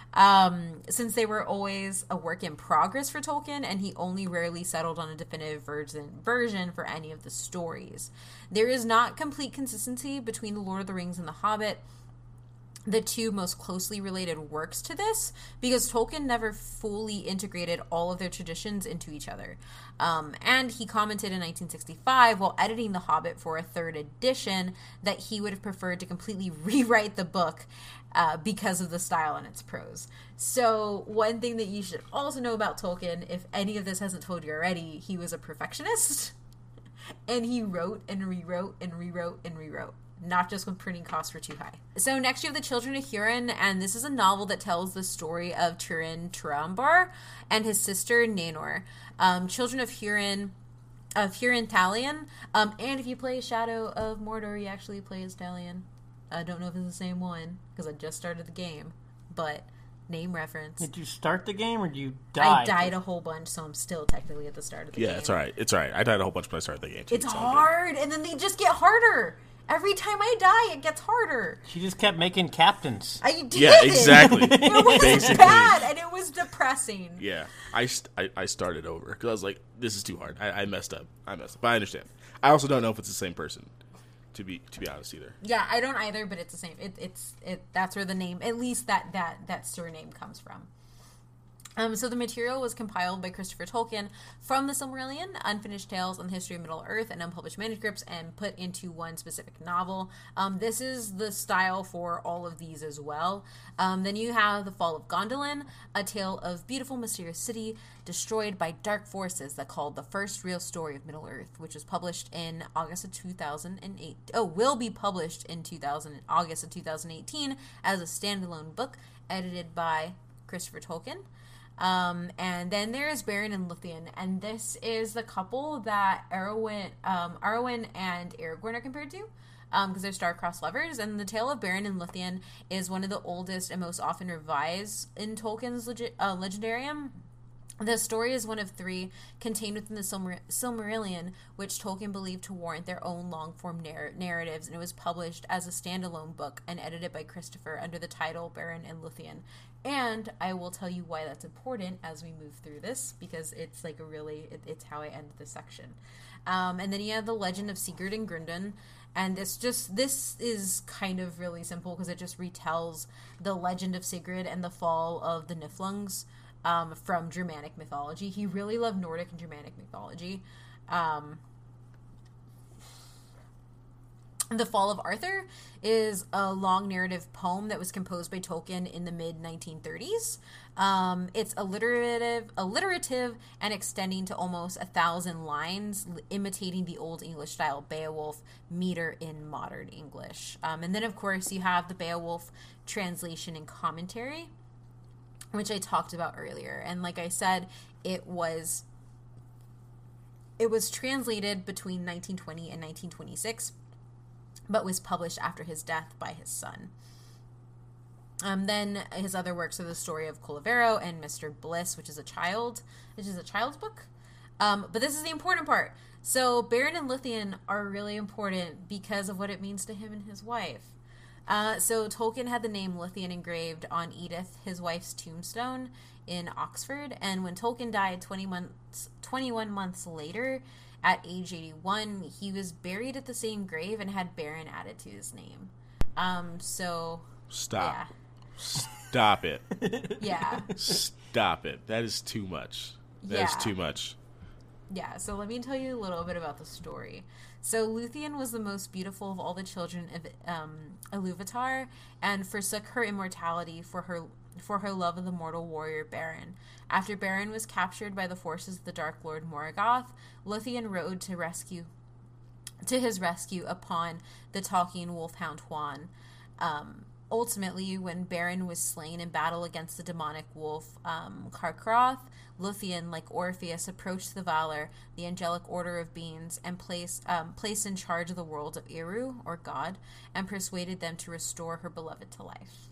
Um, since they were always a work in progress for Tolkien, and he only rarely settled on a definitive version, version for any of the stories. There is not complete consistency between The Lord of the Rings and The Hobbit, the two most closely related works to this, because Tolkien never fully integrated all of their traditions into each other. Um, and he commented in nineteen sixty-five, while editing The Hobbit for a third edition, that he would have preferred to completely rewrite the book uh, because of the style and its prose. So one thing that you should also know about Tolkien, if any of this hasn't told you already, he was a perfectionist, and he wrote and rewrote and rewrote and rewrote. Not just when printing costs were too high. So next you have The Children of Hurin, and this is a novel that tells the story of Turin Turambar and his sister Nanor. Um, Children of Hurin, of Hurin Talion, um, and if you play Shadow of Mordor, you actually play as Talion. I don't know if it's the same one, because I just started the game, but name reference. Did you start the game, or did you die? I died a whole bunch, so I'm still technically at the start of the yeah, game. Yeah, it's alright. It's alright. I died a whole bunch when I started the game, too. It's, it's hard, and then they just get harder. Every time I die, it gets harder. She just kept making captains. I did. Yeah, exactly. It was Basically. bad, and it was depressing. Yeah, I, st- I, I started over because I was like, this is too hard. I, I messed up. I messed up. But I understand. I also don't know if it's the same person, to be to be honest, either. Yeah, I don't either, but it's the same. It, it's it. That's where the name, at least that that that surname comes from. Um, so the material was compiled by Christopher Tolkien from the Silmarillion, Unfinished Tales on the History of Middle-earth, and unpublished manuscripts, and put into one specific novel. Um, this is the style for all of these as well. Um, then you have The Fall of Gondolin, a tale of beautiful, mysterious city destroyed by dark forces that called the first real story of Middle-earth, which was published in August of two thousand eight. Oh, will be published in two thousand August of two thousand eighteen as a standalone book, edited by Christopher Tolkien. Um, and then there's Beren and Luthien, and this is the couple that Arwen, um, Arwen and Aragorn are compared to, um, because they're star-crossed lovers. And the tale of Beren and Luthien is one of the oldest and most often revised in Tolkien's legi- uh, Legendarium. The story is one of three contained within the Silmar- Silmarillion, which Tolkien believed to warrant their own long-form narr- narratives, and it was published as a standalone book and edited by Christopher under the title Beren and Luthien. And I will tell you why that's important as we move through this, because it's like a really, it, it's how I end this section. Um, and then you have the Legend of Sigurd and Grundon, and this just, this is kind of really simple because it just retells the legend of Sigurd and the fall of the Niflungs. Um, from Germanic mythology. He really loved Nordic and Germanic mythology. Um, The Fall of Arthur is a long narrative poem that was composed by Tolkien in the mid nineteen thirties. Um, it's alliterative, alliterative and extending to almost a thousand lines, imitating the Old English style Beowulf meter in modern English. Um, and then, of course, you have the Beowulf translation and commentary, which I talked about earlier. And like I said, it was it was translated between nineteen twenty and nineteen twenty-six, but was published after his death by his son. Um, then his other works are the story of Colivero and Mister Bliss, which is a child, which is a child's book. Um, but this is the important part. So Beren and Luthien are really important because of what it means to him and his wife. Uh, so Tolkien had the name Luthien engraved on Edith, his wife's tombstone in Oxford, and when Tolkien died twenty months, twenty-one months later, at age eighty-one, he was buried at the same grave and had Beren added to his name. Um, so... Stop. Yeah. Stop it. Yeah. Stop it. That is too much. That Yeah. is too much. Yeah, so let me tell you a little bit about the story. So Luthien was the most beautiful of all the children of um, Iluvatar, and forsook her immortality for her for her love of the mortal warrior Beren. After Beren was captured by the forces of the Dark Lord Morgoth, Luthien rode to rescue to his rescue upon the talking wolfhound Huan. Um, ultimately, when Beren was slain in battle against the demonic wolf um, Carcroth, Luthien, like Orpheus, approached the Valar, the angelic order of beings, and placed um, placed in charge of the world of Eru, or God, and persuaded them to restore her beloved to life.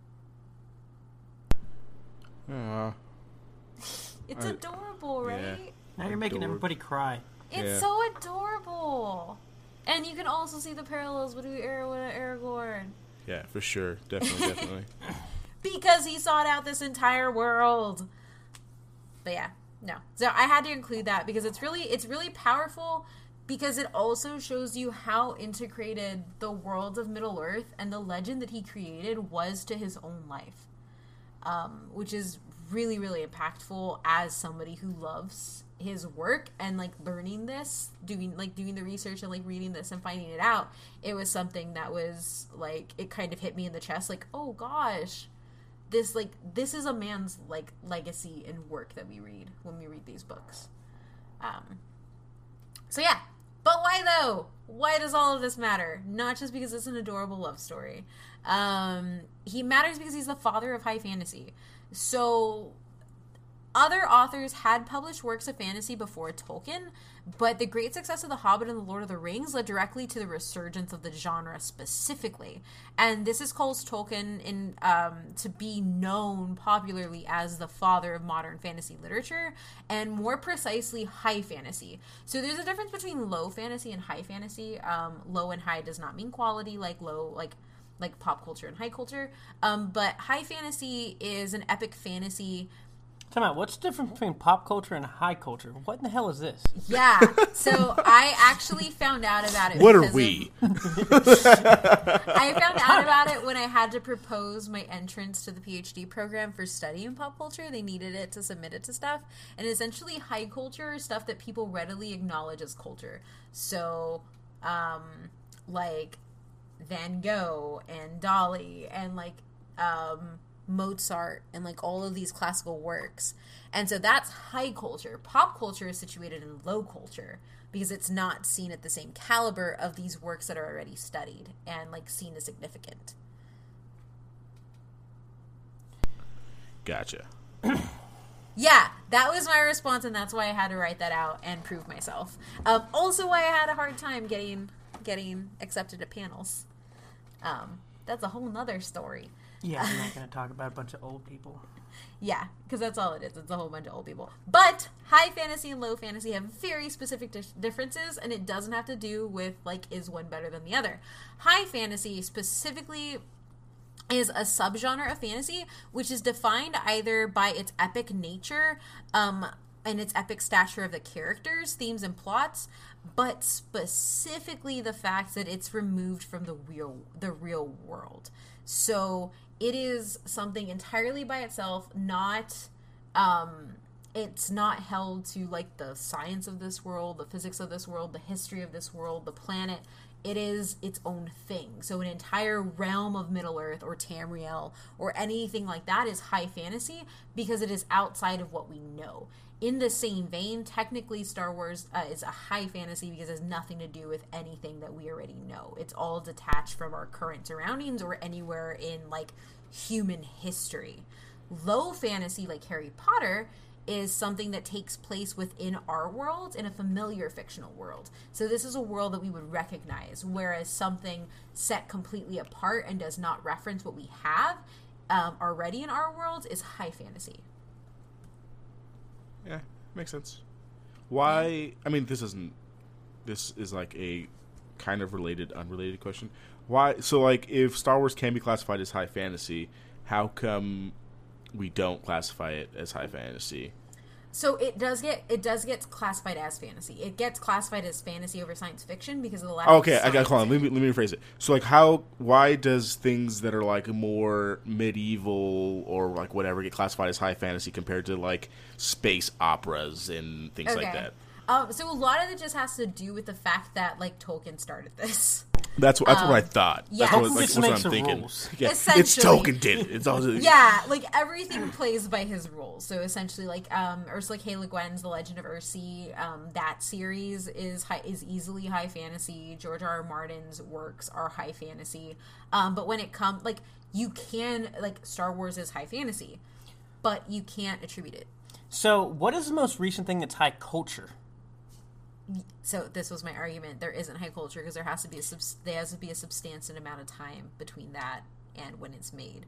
Aww. It's I- adorable, right? yeah. Now you're making Adored. everybody cry. It's Yeah. so adorable. And you can also see the parallels between Arwen and Aragorn. Yeah, for sure. Definitely, definitely. Because he sought out this entire world. But yeah, no. So I had to include that because it's really it's really powerful, because it also shows you how integrated the world of Middle-earth and the legend that he created was to his own life. Um, which is really, really impactful as somebody who loves his work, and like learning this, doing like doing the research and like reading this and finding it out. It was something that was like, it kind of hit me in the chest, like, oh gosh, this like this is a man's like legacy and work that we read when we read these books. Um, so yeah, but why though? Why does all of this matter? Not just because it's an adorable love story. Um, he matters because he's the father of high fantasy. So other authors had published works of fantasy before Tolkien, but the great success of The Hobbit and The Lord of the Rings led directly to the resurgence of the genre specifically. And this has caused Tolkien in, um, to be known popularly as the father of modern fantasy literature, and more precisely, high fantasy. So there's a difference between low fantasy and high fantasy. Um, low and high does not mean quality, like low, like like pop culture and high culture. Um, but high fantasy is an epic fantasy Time out. What's the difference between pop culture and high culture? What in the hell is this? Yeah. So I actually found out about it. What are because we? of- I found out about it when I had to propose my entrance to the PhD program for studying pop culture. They needed it to submit it to stuff. And essentially high culture is stuff that people readily acknowledge as culture. So, um, like Van Gogh and Dali and like, um... Mozart and like all of these classical works. And so that's high culture. Pop culture is situated in low culture because it's not seen at the same caliber of these works that are already studied and like seen as significant. Gotcha. Yeah, that was my response, and that's why I had to write that out and prove myself. Um, also why I had a hard time getting getting accepted at panels. Um, that's a whole nother story. Yeah, I'm not going to talk about a bunch of old people. Yeah, because that's all it is. It's a whole bunch of old people. But high fantasy and low fantasy have very specific di- differences, and it doesn't have to do with, like, is one better than the other. High fantasy specifically is a subgenre of fantasy, which is defined either by its epic nature, um, and its epic stature of the characters, themes, and plots, but specifically the fact that it's removed from the real, the real world. So it is something entirely by itself, not, um, it's not held to, like, the science of this world, the physics of this world, the history of this world, the planet. It is its own thing. So an entire realm of Middle-earth or Tamriel or anything like that is high fantasy because it is outside of what we know. In the same vein, technically Star Wars uh, is a high fantasy because it has nothing to do with anything that we already know. It's all detached from our current surroundings or anywhere in, like, human history. Low fantasy, like Harry Potter, is something that takes place within our world in a familiar fictional world. So this is a world that we would recognize, whereas something set completely apart and does not reference what we have um, already in our world is high fantasy. Yeah, makes sense. Why? I mean, this isn't. This is like a kind of related, unrelated question. Why? So, like, if Star Wars can be classified as high fantasy, how come we don't classify it as high fantasy? So it does get it does get classified as fantasy. It gets classified as fantasy over science fiction because of the lack Oh, of okay, I got to call on. Let me let me rephrase it. So, like, how? Why does things that are like more medieval or like whatever get classified as high fantasy compared to like space operas and things Okay. like that? Um, so a lot of it just has to do with the fact that, like, Tolkien started this. That's that's what I thought. yeah. That's what, Tolkien like, just that's what makes I'm the thinking. rules. Yeah, it's Essentially. Tolkien did it. It's also Yeah, like everything plays by his rules. So essentially, like um, Ursula K. Le Guin's The Legend of Ursi, um, that series is high, is easily high fantasy. George R. R. Martin's works are high fantasy. Um, but when it comes, like, you can, like, Star Wars is high fantasy, but you can't attribute it. So, what is the most recent thing that's high culture? So this was my argument. There isn't high culture because there has to be a subs- there has to be a substantial amount of time between that and when it's made.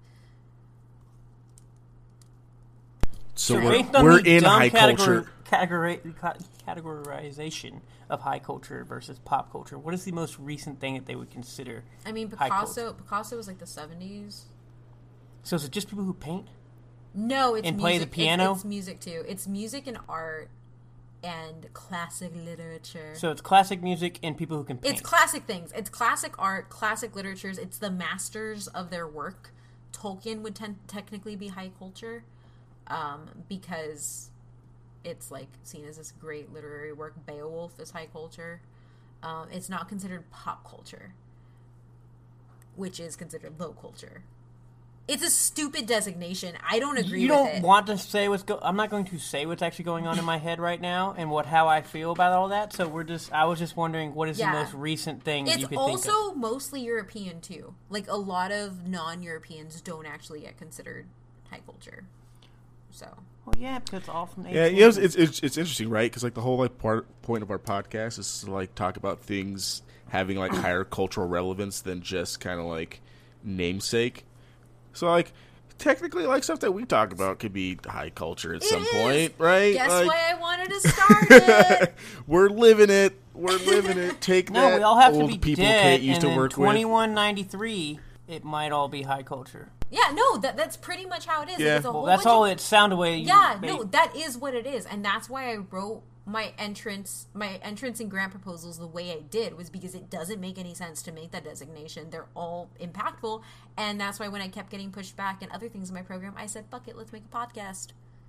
So So we're, based on we're the in dumb high categor- culture. categori- ca- categorization of high culture versus pop culture, what is the most recent thing that they would consider? I mean, high Picasso. culture? Picasso was like the seventies. So is it just people who paint? No, it's And music. play the It's- piano? It's, music too. It's music and art and classic literature. So it's classic music and people who can paint. It's classic things. It's classic art, classic literatures. It's the masters of their work. Tolkien would ten- technically be high culture um, because it's like seen as this great literary work. Beowulf is high culture. Um, it's not considered pop culture, which is considered low culture. It's a stupid designation. I don't agree you with don't it. want to say what's go. I'm not going to say what's actually going on in my head right now and what how I feel about all that. So we're just. I was just wondering what is Yeah. the most recent thing that It's you could think of. also mostly European too. Like a lot of non-Europeans don't actually get considered high culture. So Well, yeah, because it's all from the Yeah, yeah, it's, it's it's it's interesting, right? Because like the whole like part point of our podcast is to like talk about things having like higher cultural relevance than just kind of like namesake. So like technically, like stuff that we talk about could be high culture at It some is. point, right? Guess like, why I wanted to start it. we're living it. We're living it. Take No, that. we all have old to be people dead, Kate used and to in work with. twenty-one ninety-three, it might all be high culture. Yeah, no, that that's pretty much how it is. Yeah. Like, it's a Well, whole that's bunch all of, it sounded way. You Yeah, made. no, that is what it is, and that's why I wrote my entrance, my entrance and grant proposals the way I did, was because it doesn't make any sense to make that designation. They're all impactful, and that's why when I kept getting pushed back and other things in my program, I said, "Fuck it, let's make a podcast."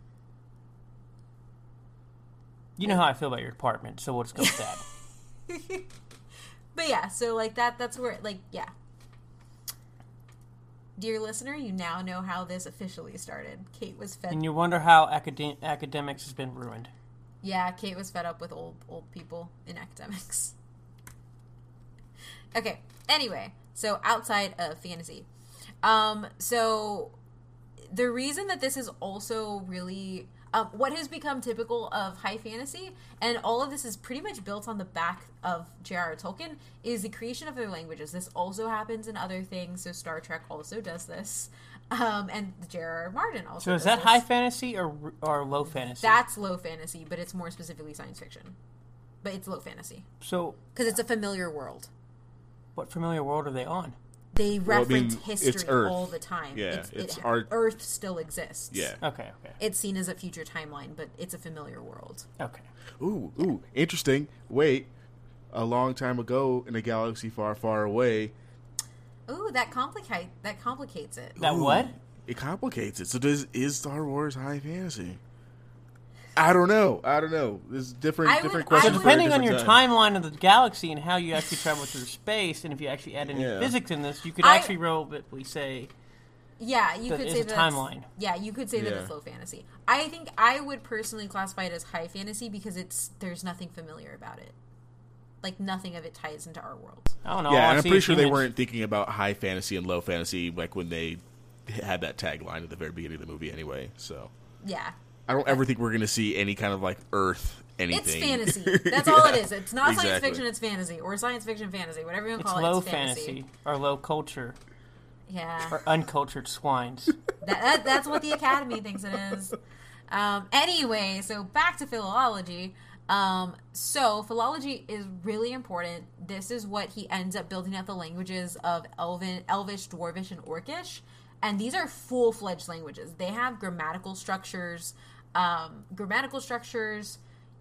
You know how I feel about your department, so we'll just go with that. But yeah, so like that, that's where, like, yeah. Dear listener, you now know how this officially started. Kate was fed. And you wonder how academ- academics has been ruined. Yeah, Kate was fed up with old old people in academics. Okay. Anyway, so outside of fantasy, um, so the reason that this is also really um, what has become typical of high fantasy, and all of this is pretty much built on the back of J R R. Tolkien, is the creation of their languages. This also happens in other things. So Star Trek also does this, um, and J R R. Martin also. So is does that this. high fantasy or or low fantasy? That's low fantasy, but it's more specifically science fiction. But it's low fantasy So because it's a familiar world. what familiar world are they on? They Well, I reference mean, it's history Earth. all the time. Yeah, it's, it's it, our- Earth still exists. Yeah. Okay, okay, It's seen as a future timeline, but it's a familiar world. okay. Ooh, ooh, interesting. Wait, a long time ago in a galaxy far, far away. Ooh, that complicate that complicates it. That Ooh, what? It complicates it. So does is Star Wars high fantasy? I don't know. I don't know. There's different I would- different I questions. So would- for depending on your different times. timeline of the galaxy and how you actually travel through space, and if you actually add any Yeah. physics in this, you could I- actually relatively say Yeah, you that could is say a that timeline. Yeah, you could say that Yeah. it's low fantasy. I think I would personally classify it as high fantasy because it's there's nothing familiar about it. Like nothing of it ties into our world. I don't know. Yeah, all I and I'm see pretty is sure they humans. weren't thinking about high fantasy and low fantasy like when they had that tagline at the very beginning of the movie anyway. So Yeah. I don't ever think we're going to see any kind of like Earth It's anything. fantasy. That's all it Yeah, is. It's not science exactly. fiction, it's fantasy. Or science fiction fantasy. Whatever you want to It's call low it, it's fantasy. fantasy or low culture Yeah. or uncultured swines. that, that, that's what the Academy thinks it is. Um, anyway, so back to philology. Um, so philology is really important. This is what he ends up building out the languages of Elven, Elvish, Dwarvish, and Orcish. And these are full-fledged languages. They have grammatical structures, um, grammatical structures,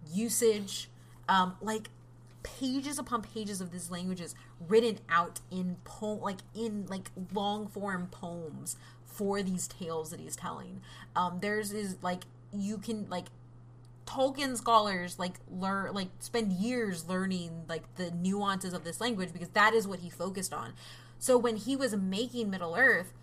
usage, um, like pages upon pages of these languages written out in poem, like in like long form poems for these tales that he's telling. Um, there's is like you can like Tolkien scholars like learn like spend years learning like the nuances of this language because that is what he focused on. So when he was making Middle Earth,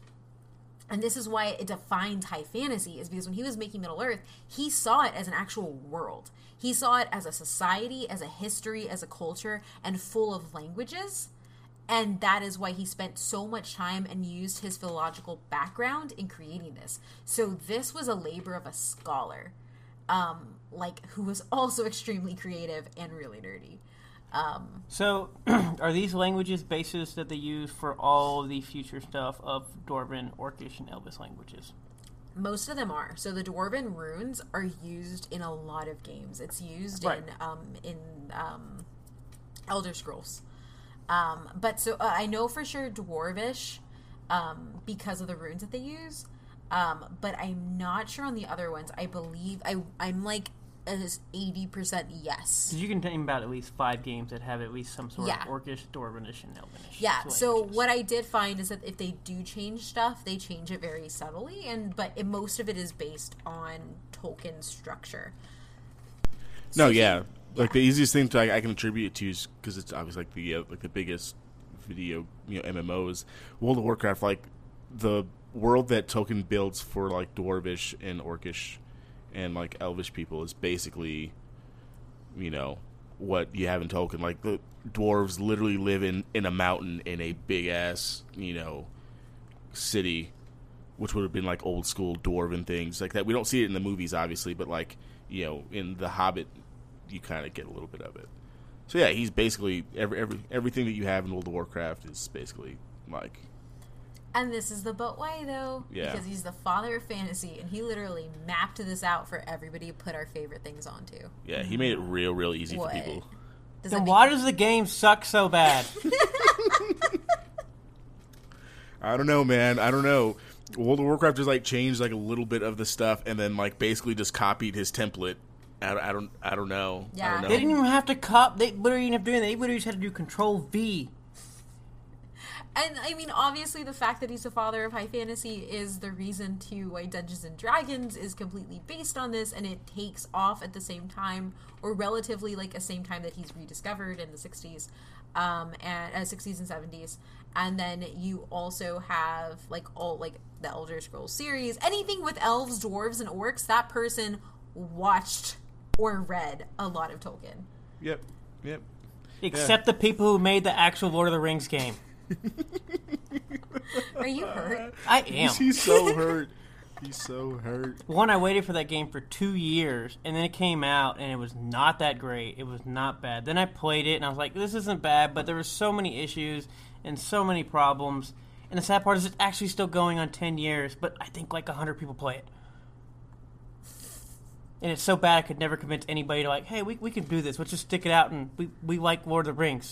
and this is why it defines high fantasy, is because when he was making Middle Earth, he saw it as an actual world. He saw it as a society, as a history, as a culture, and full of languages. And that is why he spent so much time and used his philological background in creating this. So this was a labor of a scholar, um, like who was also extremely creative and really nerdy. Um, So, are these languages bases that they use for all the future stuff of Dwarven, Orcish, and Elvish languages? Most of them are. So the Dwarven runes are used in a lot of games. It's used Right. in um, in um, Elder Scrolls. Um, but so uh, I know for sure Dwarvish um, because of the runes that they use. Um, but I'm not sure on the other ones. I believe I I'm like as eighty percent yes. Because you can name about at least five games that have at least some sort Yeah. of Orcish, Dwarvenish, and Elvenish. Yeah, so languages. what I did find is that if they do change stuff, they change it very subtly, and but it, most of it is based on Tolkien's structure. No, So he- yeah. Like the easiest thing to, I, I can attribute it to is because it's obviously like the uh, like the biggest video you know M M Os. World of Warcraft, like the world that Tolkien builds for like Dwarvish and Orcish and like Elvish people is basically, you know, what you have in Tolkien. Like the dwarves literally live in, in a mountain in a big ass, you know, city, which would have been like old school dwarven things like that. We don't see it in the movies, obviously, but like you know, in The Hobbit, you kind of get a little bit of it. So yeah, he's basically every every everything that you have in World of Warcraft is basically like. And this is the but why though, Yeah. because he's the father of fantasy, and he literally mapped this out for everybody to put our favorite things onto. Yeah, he made it real, real easy What? for people. Does Then that why make- does the game suck so bad? I don't know, man. I don't know. World of Warcraft just like changed like a little bit of the stuff, and then like basically just copied his template. I, I don't I don't know. Yeah. I don't know. They didn't even have to cop. They literally didn't have to do it. They literally just had to do Control V. And, I mean, obviously the fact that he's the father of high fantasy is the reason to why Dungeons and Dragons is completely based on this, and it takes off at the same time, or relatively, like, the same time that he's rediscovered in the sixties, um, and uh, sixties and seventies. And then you also have, like, all, like, the Elder Scrolls series. Anything with elves, dwarves, and orcs, that person watched or read a lot of Tolkien. Yep, yep. Except yeah. the people who made the actual Lord of the Rings game. Are you hurt? I am. He's so hurt. He's so hurt. One, I waited for that game for two years, and then it came out, and it was not that great. It was not bad. Then I played it, and I was like, this isn't bad, but there were so many issues and so many problems. And the sad part is it's actually still going on ten years, but I think like one hundred people play it. And it's so bad I could never convince anybody to like, hey, we we can do this. Let's just stick it out, and we, we like Lord of the Rings.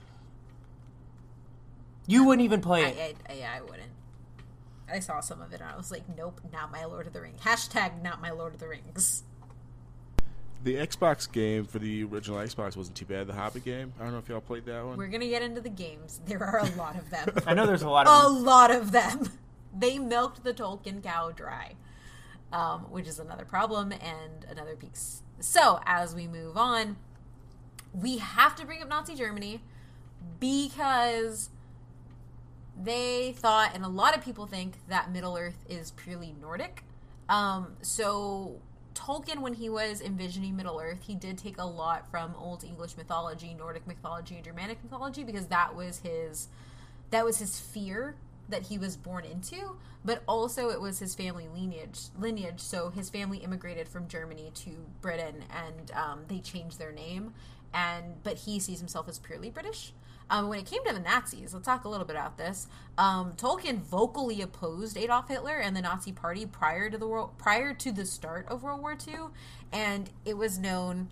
You wouldn't even play I, it. I, I, yeah, I wouldn't. I saw some of it and I was like, nope, not my Lord of the Rings. Hashtag not my Lord of the Rings. The Xbox game for the original Xbox wasn't too bad. The Hobbit game. I don't know if y'all played that one. We're going to get into the games. There are a lot of them. I know there's a lot of A them. lot of them. They milked the Tolkien cow dry, um, which is another problem and another piece. So, as we move on, we have to bring up Nazi Germany because they thought, and a lot of people think, that Middle-earth is purely Nordic. Um, so Tolkien, when he was envisioning Middle-earth, he did take a lot from Old English mythology, Nordic mythology, and Germanic mythology, because that was his that was his fear that he was born into, but also it was his family lineage. lineage. So his family immigrated from Germany to Britain, and um, they changed their name, and but he sees himself as purely British. Um, when it came to the Nazis, let's talk a little bit about this. Um, Tolkien vocally opposed Adolf Hitler and the Nazi Party prior to the world, prior to the start of World War Two, and it was known,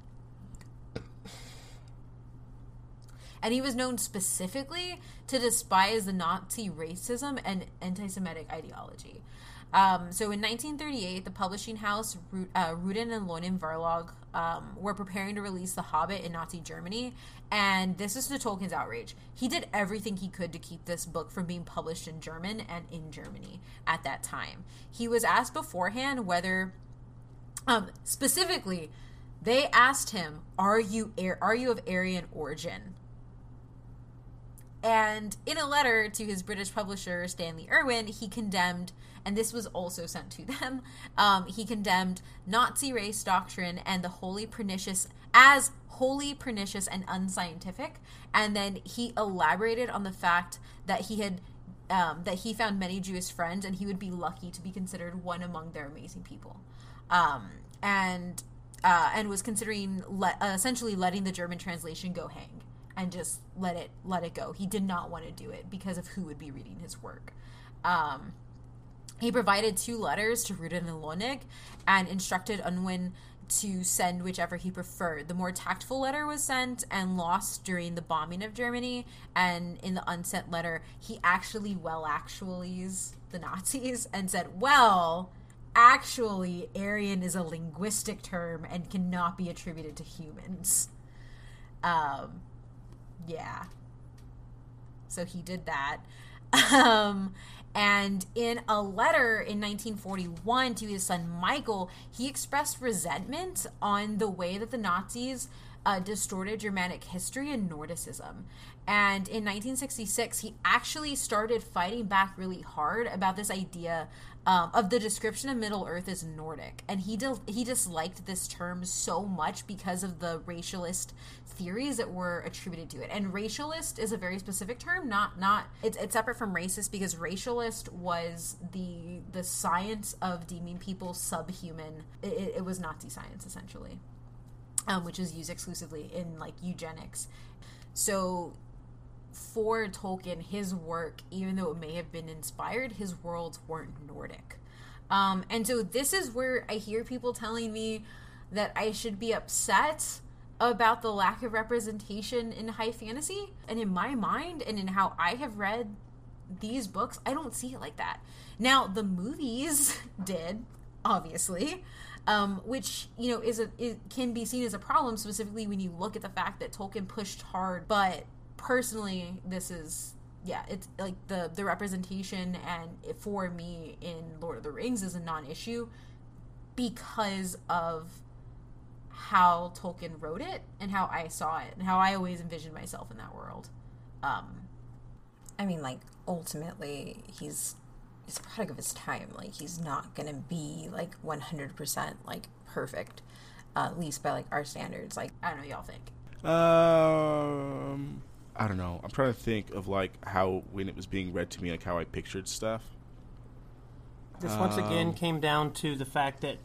and he was known specifically to despise the Nazi racism and anti-Semitic ideology. Um, so in nineteen thirty-eight, the publishing house Ru- uh, Rudin and Lonin Verlag um, were preparing to release The Hobbit in Nazi Germany, and this is to Tolkien's outrage. He did everything he could to keep this book from being published in German and in Germany at that time. He was asked beforehand whether, um, specifically, they asked him, "Are you are you of Aryan origin?" And in a letter to his British publisher, Stanley Irwin, he condemned, and this was also sent to them, um, he condemned Nazi race doctrine and the wholly pernicious, as wholly pernicious and unscientific. And then he elaborated on the fact that he had, um, that he found many Jewish friends and he would be lucky to be considered one among their amazing people. Um, and, uh, and was considering le- uh, essentially letting the German translation go hang. And just let it let it go. He did not want to do it because of who would be reading his work. Um, he provided two letters to Rudin and Lonig and instructed Unwin to send whichever he preferred. The more tactful letter was sent and lost during the bombing of Germany. And in the unsent letter, he actually well actuallys the Nazis and said, well, actually, Aryan is a linguistic term and cannot be attributed to humans. Um... Yeah. So he did that. Um, and in a letter in nineteen forty-one to his son Michael, he expressed resentment on the way that the Nazis uh, distorted Germanic history and Nordicism. And in nineteen sixty-six, he actually started fighting back really hard about this idea um, of the description of Middle-earth as Nordic. And he dil- he disliked this term so much because of the racialist theories that were attributed to it. And racialist is a very specific term, not not it's, it's separate from racist, because racialist was the the science of deeming people subhuman. It, it was Nazi science, essentially, um, which is used exclusively in like eugenics. So for Tolkien, his work, even though it may have been inspired, his worlds weren't Nordic. Um, and so this is where I hear people telling me that I should be upset about the lack of representation in high fantasy. And in my mind, and in how I have read these books, I don't see it like that. Now, the movies did, obviously, um, which, you know, is a it can be seen as a problem, specifically when you look at the fact that Tolkien pushed hard. But personally, this is, yeah, it's like the, the representation, and for me in Lord of the Rings is a non-issue because of how Tolkien wrote it and how I saw it and how I always envisioned myself in that world. Um, I mean, like, ultimately, he's he's a product of his time. Like, he's not gonna be, like, one hundred percent, like, perfect, uh, at least by, like, our standards. Like, I don't know what y'all think. Um, I don't know. I'm trying to think of, like, how, when it was being read to me, like, how I pictured stuff. This once again Um, came down to the fact that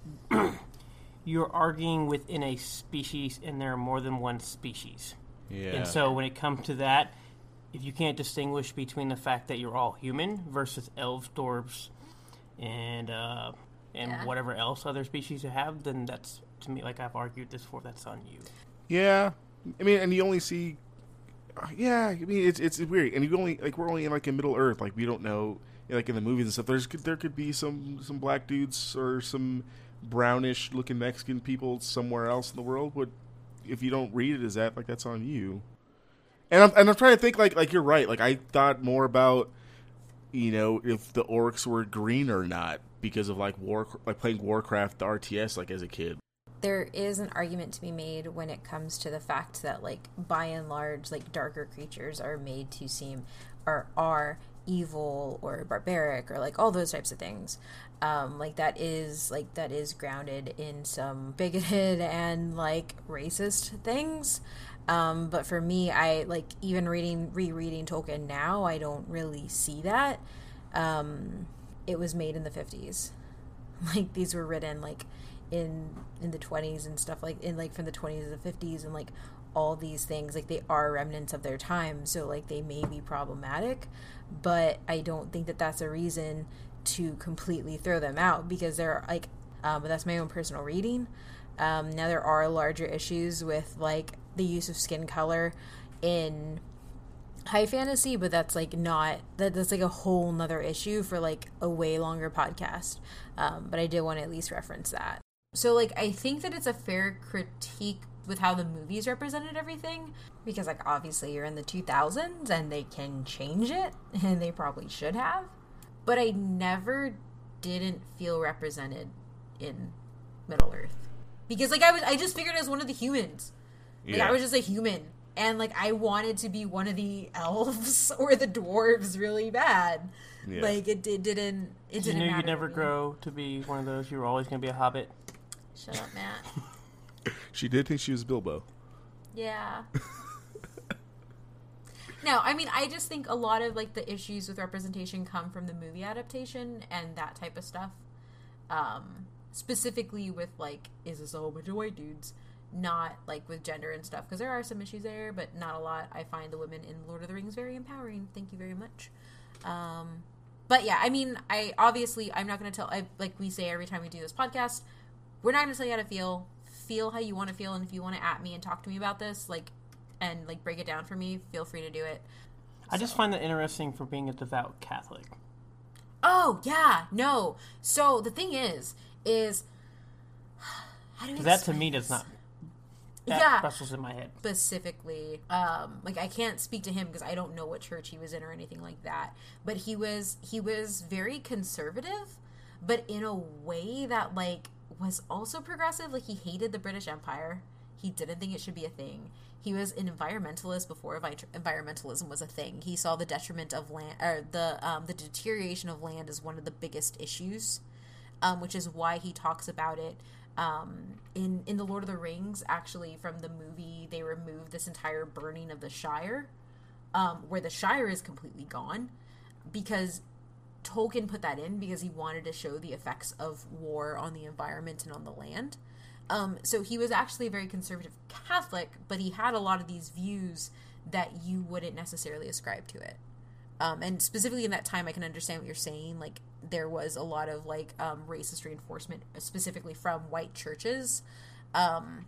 you're arguing within a species, and there are more than one species. Yeah. And so when it comes to that, if you can't distinguish between the fact that you're all human versus elves, dwarves, and uh, and Yeah. whatever else other species you have, then that's, to me, like I've argued this before, that's on you. Yeah. I mean, and you only see, yeah, I mean, it's it's weird. And you only, like, we're only in, like, in Middle Earth. Like, we don't know, like, in the movies and stuff, there's there could be some, some black dudes or some brownish-looking Mexican people somewhere else in the world. But if you don't read it as that, like, that's on you. And I'm, and I'm trying to think, like, like you're right. Like, I thought more about, you know, if the orcs were green or not because of, like, war, like playing Warcraft R T S, like, as a kid. There is an argument to be made when it comes to the fact that, like, by and large, like, darker creatures are made to seem, or are evil or barbaric or, like, all those types of things. Um, like, that is, like, that is grounded in some bigoted and, like, racist things. Um, but for me, I, like, even reading, rereading Tolkien now, I don't really see that. Um, it was made in the fifties. Like, these were written, like, in in the twenties and stuff, like, in, like, from the twenties to the fifties, and, like, all these things, like, they are remnants of their time, so, like, they may be problematic, but I don't think that that's a reason to completely throw them out, because they're, like, um, but that's my own personal reading. Um, now, there are larger issues with, like, the use of skin color in high fantasy, but that's, like, not, that, that's, like, a whole nother issue for, like, a way longer podcast. Um, but I did want to at least reference that. So, like, I think that it's a fair critique with how the movies represented everything, because, like, obviously you're in the two thousands and they can change it, and they probably should have, but I never didn't feel represented in Middle Earth, because, like, I was I just figured I was one of the humans. Like, Yeah. I was just a human, and, like, I wanted to be one of the elves or the dwarves really bad. Yeah. Like, it, it didn't it You didn't knew matter you'd never to me. grow to be one of those. You were always going to be a hobbit. Shut up, Matt. She did think she was Bilbo. Yeah. No, I mean, I just think a lot of, like, the issues with representation come from the movie adaptation and that type of stuff. Um, specifically with, like, is this a whole bunch of white dudes? Not, like, with gender and stuff, because there are some issues there, but not a lot. I find the women in Lord of the Rings very empowering. Thank you very much. Um, but yeah, I mean, I obviously, I'm not going to tell, I, like we say every time we do this podcast, we're not going to tell you how to feel. Feel how you want to feel, and if you want to at me and talk to me about this, like, and, like, break it down for me, feel free to do it. I just find that interesting for being a devout Catholic. Oh, yeah, no. So, the thing is, is, how do you Because that, to explain me, this? does not... That Yeah. wrestles in my head. Specifically, um, like, I can't speak to him because I don't know what church he was in or anything like that, but he was, he was very conservative, but in a way that, like, was also progressive. Like, he hated the British Empire. He didn't think it should be a thing. He was an environmentalist before envi- environmentalism was a thing. He saw the detriment of land, or the um, the deterioration of land as one of the biggest issues, um, which is why he talks about it. Um, in in the Lord of the Rings, actually, from the movie, they removed this entire burning of the Shire, um, where the Shire is completely gone, because Tolkien put that in because he wanted to show the effects of war on the environment and on the land. Um, so he was actually a very conservative Catholic, but he had a lot of these views that you wouldn't necessarily ascribe to it. Um, and specifically in that time, I can understand what you're saying. Like, there was a lot of, like, um, racist reinforcement, specifically from white churches. Um,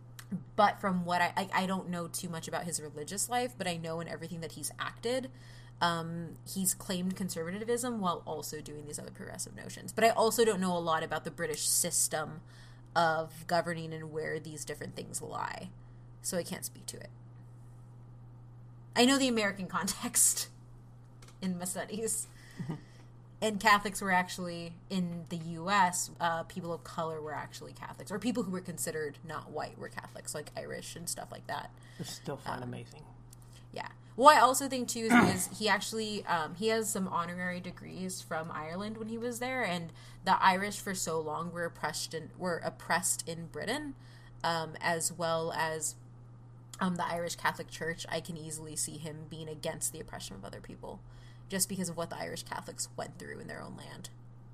but from what I, I, I don't know too much about his religious life, but I know in everything that he's acted, um, he's claimed conservatism while also doing these other progressive notions. But I also don't know a lot about the British system of governing and where these different things lie. So I can't speak to it. I know the American context in my studies. And Catholics were actually, in the U S, uh, people of color were actually Catholics. Or people who were considered not white were Catholics, like Irish and stuff like that. It's still fun, um, amazing. Yeah. Well, I also think, too, is because he actually, um, he has some honorary degrees from Ireland when he was there. And the Irish, for so long, were oppressed in, were oppressed in Britain, um, as well as um, the Irish Catholic Church. I can easily see him being against the oppression of other people, just because of what the Irish Catholics went through in their own land.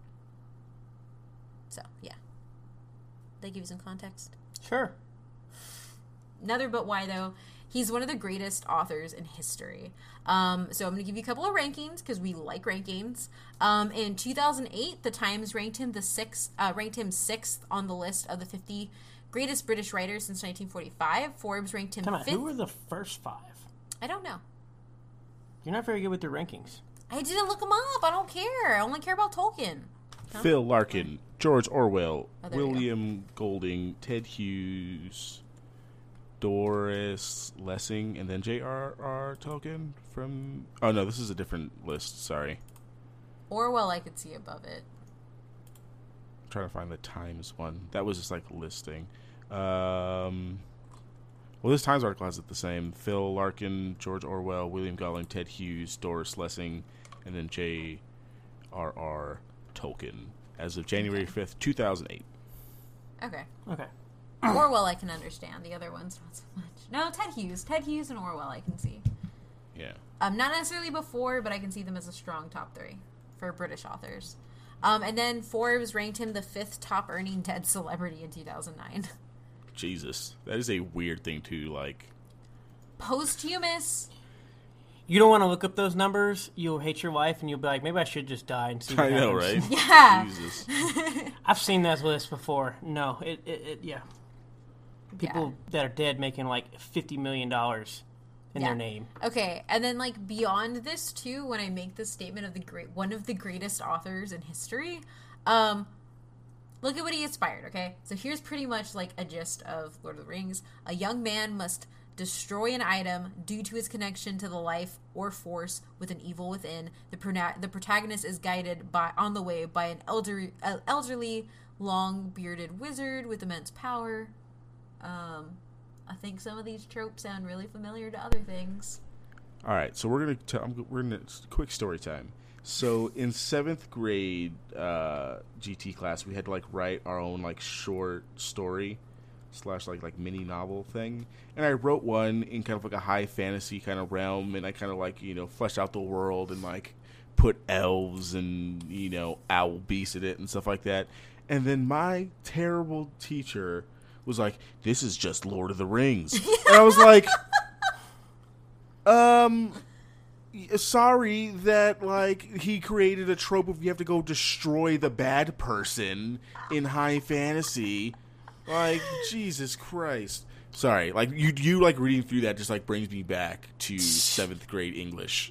So, yeah. Did I give you some context? Sure. Another but why, though, he's one of the greatest authors in history. Um, so I'm going to give you a couple of rankings, because we like rankings. Um, in two thousand eight, the Times ranked him the sixth, uh, ranked him sixth on the list of the fifty greatest British writers since nineteen forty-five. Forbes ranked him Come on, fifth. who were the first five? I don't know. You're not very good with the rankings. I didn't look them up. I don't care. I only care about Tolkien. Huh? Phil Larkin, George Orwell, Oh, there you go. William Golding, Ted Hughes, Doris Lessing, and then J R R. Tolkien from... Oh, no, this is a different list. Sorry. Orwell, I could see above it. I'm trying to find the Times one. That was just like listing. Um... Well, this Times article has it the same. Phil Larkin, George Orwell, William Golding, Ted Hughes, Doris Lessing, and then J R R. Tolkien as of January fifth, two thousand eight. Okay. Okay. Orwell, I can understand. The other ones, not so much. No, Ted Hughes. Ted Hughes and Orwell, I can see. Yeah. Um, not necessarily before, but I can see them as a strong top three for British authors. Um, and then Forbes ranked him the fifth top earning dead celebrity in two thousand nine. Jesus. That is a weird thing to, like... Posthumous. You don't want to look up those numbers. You'll hate your wife, and you'll be like, maybe I should just die and see what I know, happens. right? Yeah. Jesus. I've seen that list before. No, it, it, it yeah. People Yeah. that are dead making like fifty million dollars in Yeah. their name. Okay, and then like beyond this too, when I make this statement of the great one of the greatest authors in history, um, look at what he inspired, okay? So here's pretty much like a gist of Lord of the Rings. A young man must destroy an item due to its connection to the life or force with an evil within. The, prona- the protagonist is guided by on the way by an elder- uh, elderly, long-bearded wizard with immense power. Um, I think some of these tropes sound really familiar to other things. All right, so we're gonna t- I'm, we're gonna quick story time. So in seventh grade uh, G T class, we had to like write our own like short story slash like like mini novel thing, and I wrote one in kind of like a high fantasy kind of realm, and I kind of like you know fleshed out the world and like put elves and you know owl beasts in it and stuff like that. And then my terrible teacher was like, "This is just Lord of the Rings," and I was like, um. Sorry that, like, he created a trope of you have to go destroy the bad person in high fantasy. Like, Jesus Christ. Sorry, like, you, you like, reading through that just, like, brings me back to seventh grade English.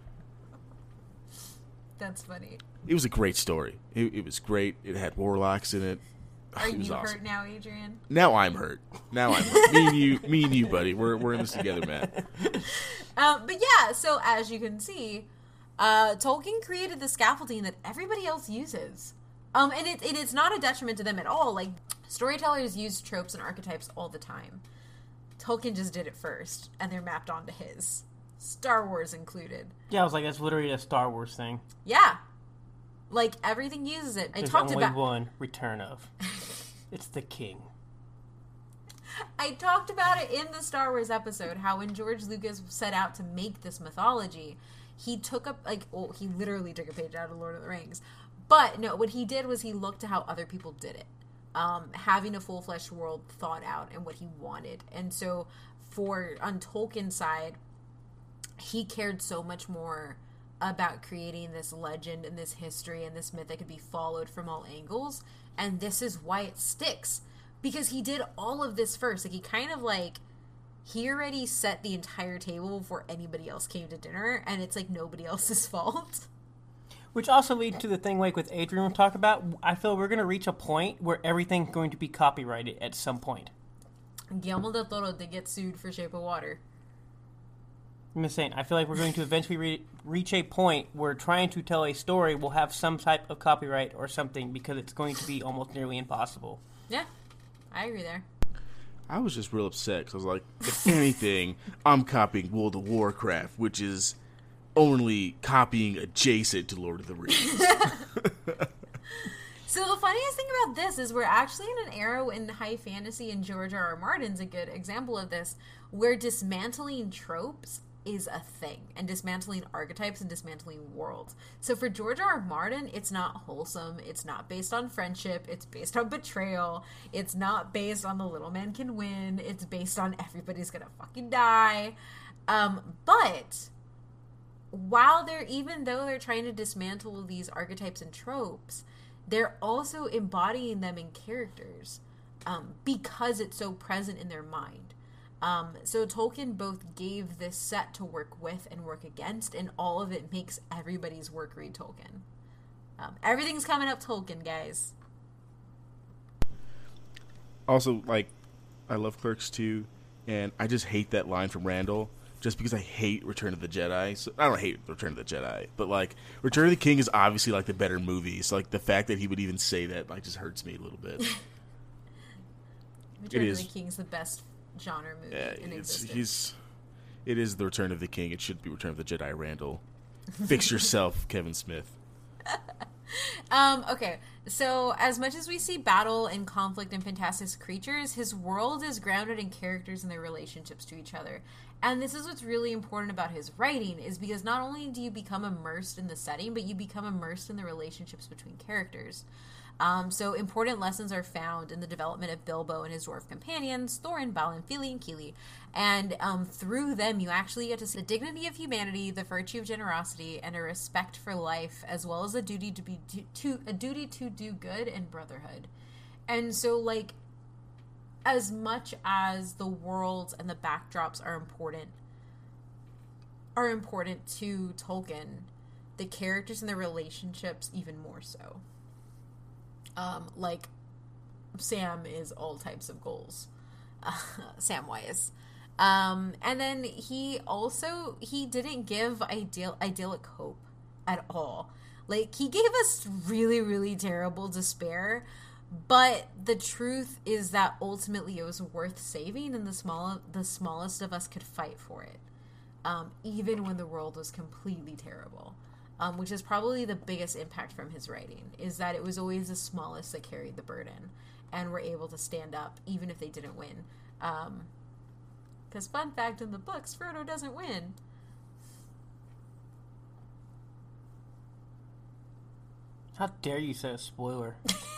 That's funny. It was a great story. It, it was great. It had warlocks in it. Are It was you awesome. hurt now, Adrian? Now I'm hurt. Now I'm hurt. Me and you, me and you, buddy. We're, we're in this together, Matt. Um, but yeah, so as you can see, uh, Tolkien created the scaffolding that everybody else uses. Um, and it, it is not a detriment to them at all. Like, storytellers use tropes and archetypes all the time. Tolkien just did it first, and they're mapped onto his. Star Wars included. Yeah, I was like, that's literally a Star Wars thing. Yeah. Like, everything uses it. I There's talked only about... one Return of. It's the king. I talked about it in the Star Wars episode, how when George Lucas set out to make this mythology, he took up, like, well, he literally took a page out of Lord of the Rings. But, no, what he did was he looked at how other people did it. Um, having a full-fledged world thought out and what he wanted. And so, for, on Tolkien's side, he cared so much more about creating this legend and this history and this myth that could be followed from all angles. And this is why it sticks. Because he did all of this first. Like, he kind of, like, he already set the entire table before anybody else came to dinner, and it's like nobody else's fault. Which also leads to the thing like with Adrian we talked about. I feel we're going to reach a point where everything's going to be copyrighted at some point. Guillermo del Toro did get sued for Shape of Water. I'm just saying, I feel like we're going to eventually re- reach a point where trying to tell a story will have some type of copyright or something because it's going to be almost nearly impossible. Yeah, I agree there. I was just real upset because I was like, if anything, I'm copying World of Warcraft, which is only copying adjacent to Lord of the Rings. So the funniest thing about this is we're actually in an era in high fantasy, and George R. R. Martin's a good example of this, where dismantling tropes is a thing, and dismantling archetypes and dismantling worlds. So for George R. R. Martin, it's not wholesome, it's not based on friendship, it's based on betrayal, it's not based on the little man can win, it's based on everybody's gonna fucking die. Um, but while they're, even though they're trying to dismantle these archetypes and tropes, they're also embodying them in characters um, because it's so present in their mind. Um, so Tolkien both gave this set to work with and work against, and all of it makes everybody's work read Tolkien. Um, everything's coming up Tolkien, guys. Also, like, I love Clerks two, and I just hate that line from Randall, just because I hate Return of the Jedi. So, I don't hate Return of the Jedi, but, like, Return of the King is obviously, like, the better movie, so, like, the fact that he would even say that, like, just hurts me a little bit. Return it of is. the King's the best genre movie Yeah, in it's, existence. he's, it is the Return of the King. It should be Return of the Jedi, Randall. Fix yourself, Kevin Smith. Um, okay, so as much as we see battle and conflict and fantastic creatures, his world is grounded in characters and their relationships to each other. And this is what's really important about his writing, is because not only do you become immersed in the setting, but you become immersed in the relationships between characters. Um, so important lessons are found in the development of Bilbo and his dwarf companions, Thorin, Balin, Fili, and Kili. And um, through them, you actually get to see the dignity of humanity, the virtue of generosity, and a respect for life, as well as a duty to be to, to a duty to do good and brotherhood. And so, like, as much as the worlds and the backdrops are important, are important to Tolkien, the characters and the relationships even more so. Um, like, Sam is all types of goals, uh, Samwise. Um, and then he also, he didn't give ideal, idyllic hope at all. Like, he gave us really, really terrible despair, but the truth is that ultimately it was worth saving, and the small, the smallest of us could fight for it, um, even when the world was completely terrible. Um, which is probably the biggest impact from his writing, is that it was always the smallest that carried the burden and were able to stand up, even if they didn't win. Because, um, fun fact, in the books, Frodo doesn't win. How dare you say a spoiler?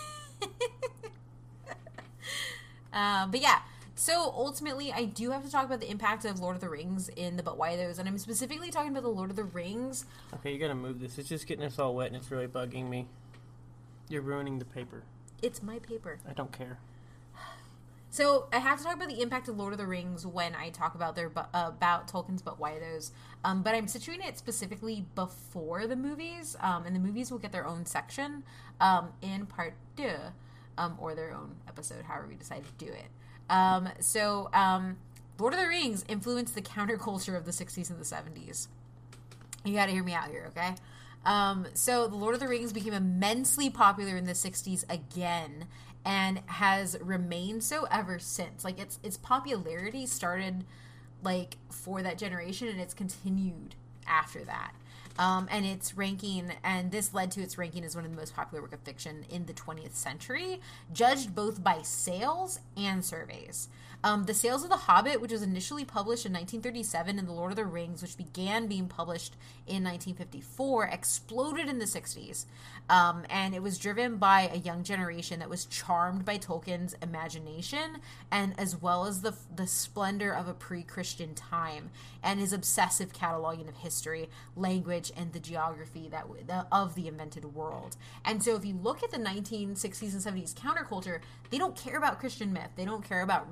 uh, but yeah. So, ultimately, I do have to talk about the impact of Lord of the Rings in the But Why Those, and I'm specifically talking about the Lord of the Rings. Okay, you gotta move this. It's just getting us all wet, and it's really bugging me. You're ruining the paper. It's my paper. I don't care. So, I have to talk about the impact of Lord of the Rings when I talk about their uh, about Tolkien's But Why Those. Um, but I'm situating it specifically before the movies, um, and the movies will get their own section um, in part two, um, or their own episode, however we decide to do it. Um, so, um, Lord of the Rings influenced the counterculture of the sixties and the seventies. You gotta hear me out here, okay? Um, so the Lord of the Rings became immensely popular in the sixties again, and has remained so ever since. Like, its, its popularity started, like, for that generation, and it's continued after that. Um, and its ranking, and this led to its ranking as one of the most popular work of fiction in the twentieth century, judged both by sales and surveys. Um, the Sales of the Hobbit, which was initially published in nineteen thirty-seven, and The Lord of the Rings, which began being published in nineteen fifty-four, exploded in the sixties. Um, and it was driven by a young generation that was charmed by Tolkien's imagination, and as well as the the splendor of a pre-Christian time, and his obsessive cataloging of history, language, and the geography that the, of the invented world. And so if you look at the nineteen sixties and seventies counterculture, they don't care about Christian myth. They don't care about re-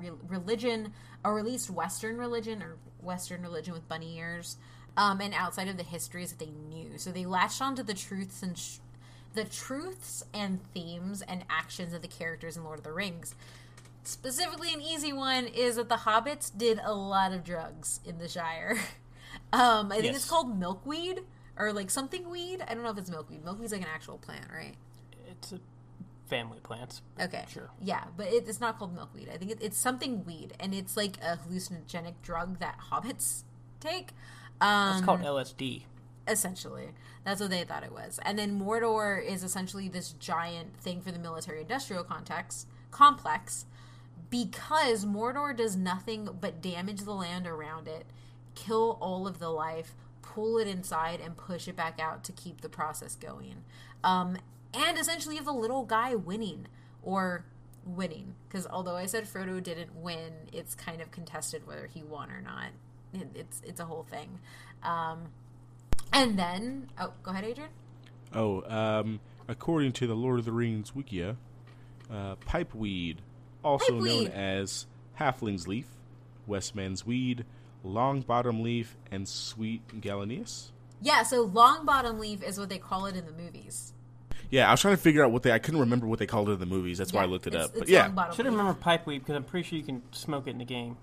religion, or at least Western religion, or Western religion with bunny ears, um, and outside of the histories that they knew. So they latched onto the truths and sh- the truths and themes and actions of the characters in Lord of the Rings. Specifically, an easy one is that the hobbits did a lot of drugs in the Shire. um, I think Yes. it's called milkweed, or like something weed. I don't know if it's milkweed. Milkweed's like an actual plant, right? It's a family plant. Okay. Sure. Yeah, but it, it's not called milkweed. I think it, it's something weed, and it's like a hallucinogenic drug that hobbits take. Um, It's called L S D. Essentially. That's what they thought it was. And then Mordor is essentially this giant thing for the military-industrial context, complex, because Mordor does nothing but damage the land around it, kill all of the life, pull it inside, and push it back out to keep the process going. Um, and essentially you have the little guy winning, or winning, because although I said Frodo didn't win, it's kind of contested whether he won or not. It, it's it's a whole thing. Um, and then, oh, go ahead, Adrian. Oh, um, according to the Lord of the Rings Wikia, uh, pipeweed, also known Pipeweed. as halfling's leaf, Westman's weed, long bottom leaf, and sweet gallinaeus. Yeah, so long bottom leaf is what they call it in the movies. Yeah, I was trying to figure out what they. I couldn't remember what they called it in the movies. That's why I Yeah, looked it it's- up. But it's yeah, long bottom Should have leaf. remembered pipeweed because I'm pretty sure you can smoke it in the game.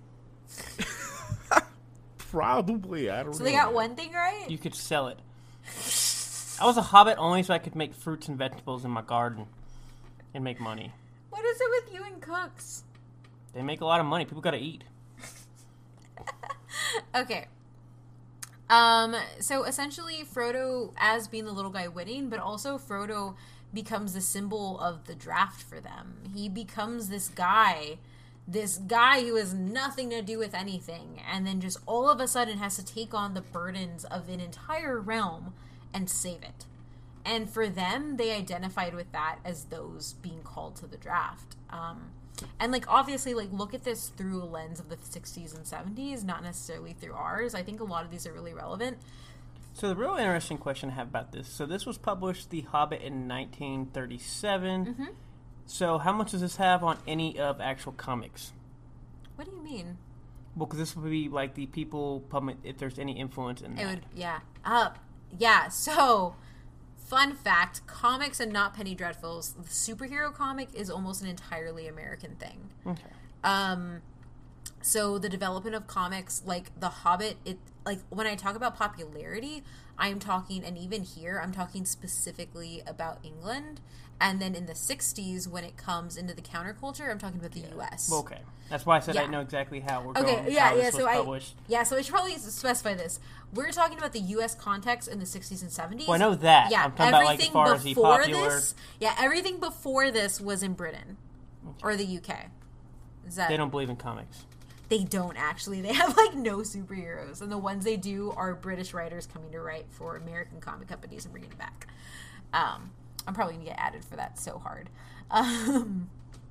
probably. I don't So know. they got one thing right? You could sell it. I was a hobbit only so I could make fruits and vegetables in my garden and make money. What is it with you and cooks? They make a lot of money. People got to eat. Okay. Um, so essentially Frodo as being the little guy winning, but also Frodo becomes the symbol of the draft for them. He becomes this guy, this guy who has nothing to do with anything, and then just all of a sudden has to take on the burdens of an entire realm and save it. And for them, they identified with that as those being called to the draft. Um, and like obviously, like look at this through a lens of the sixties and seventies, not necessarily through ours. I think a lot of these are really relevant. So the real interesting question I have about this. So this was published, The Hobbit, in nineteen thirty-seven. Mm-hmm. So how much does this have on any of actual comics? What do you mean? Well, because this would be like the people, public, if there's any influence in that. It would, yeah. Uh, yeah, so, fun fact, comics and not Penny Dreadfuls, the superhero comic is almost an entirely American thing. Okay. Um, so the development of comics, like The Hobbit, it like when I talk about popularity, I'm talking, and even here, I'm talking specifically about England. And then in the sixties, when it comes into the counterculture, I'm talking about the U S. Well, okay. That's why I said I Yeah. didn't know exactly how we're Okay, going. yeah, how yeah. this So was I, published. yeah, so I should probably specify this. We're talking about the U S context in the sixties and seventies. Well, I know that. Yeah, I'm talking about, like, as everything far as the before popular- this. Yeah, everything before this was in Britain or the U K. Is that They don't believe in comics. They don't actually. They have like no superheroes, and the ones they do are British writers coming to write for American comic companies and bringing it back. Um, I'm probably gonna get added for that so hard. Um,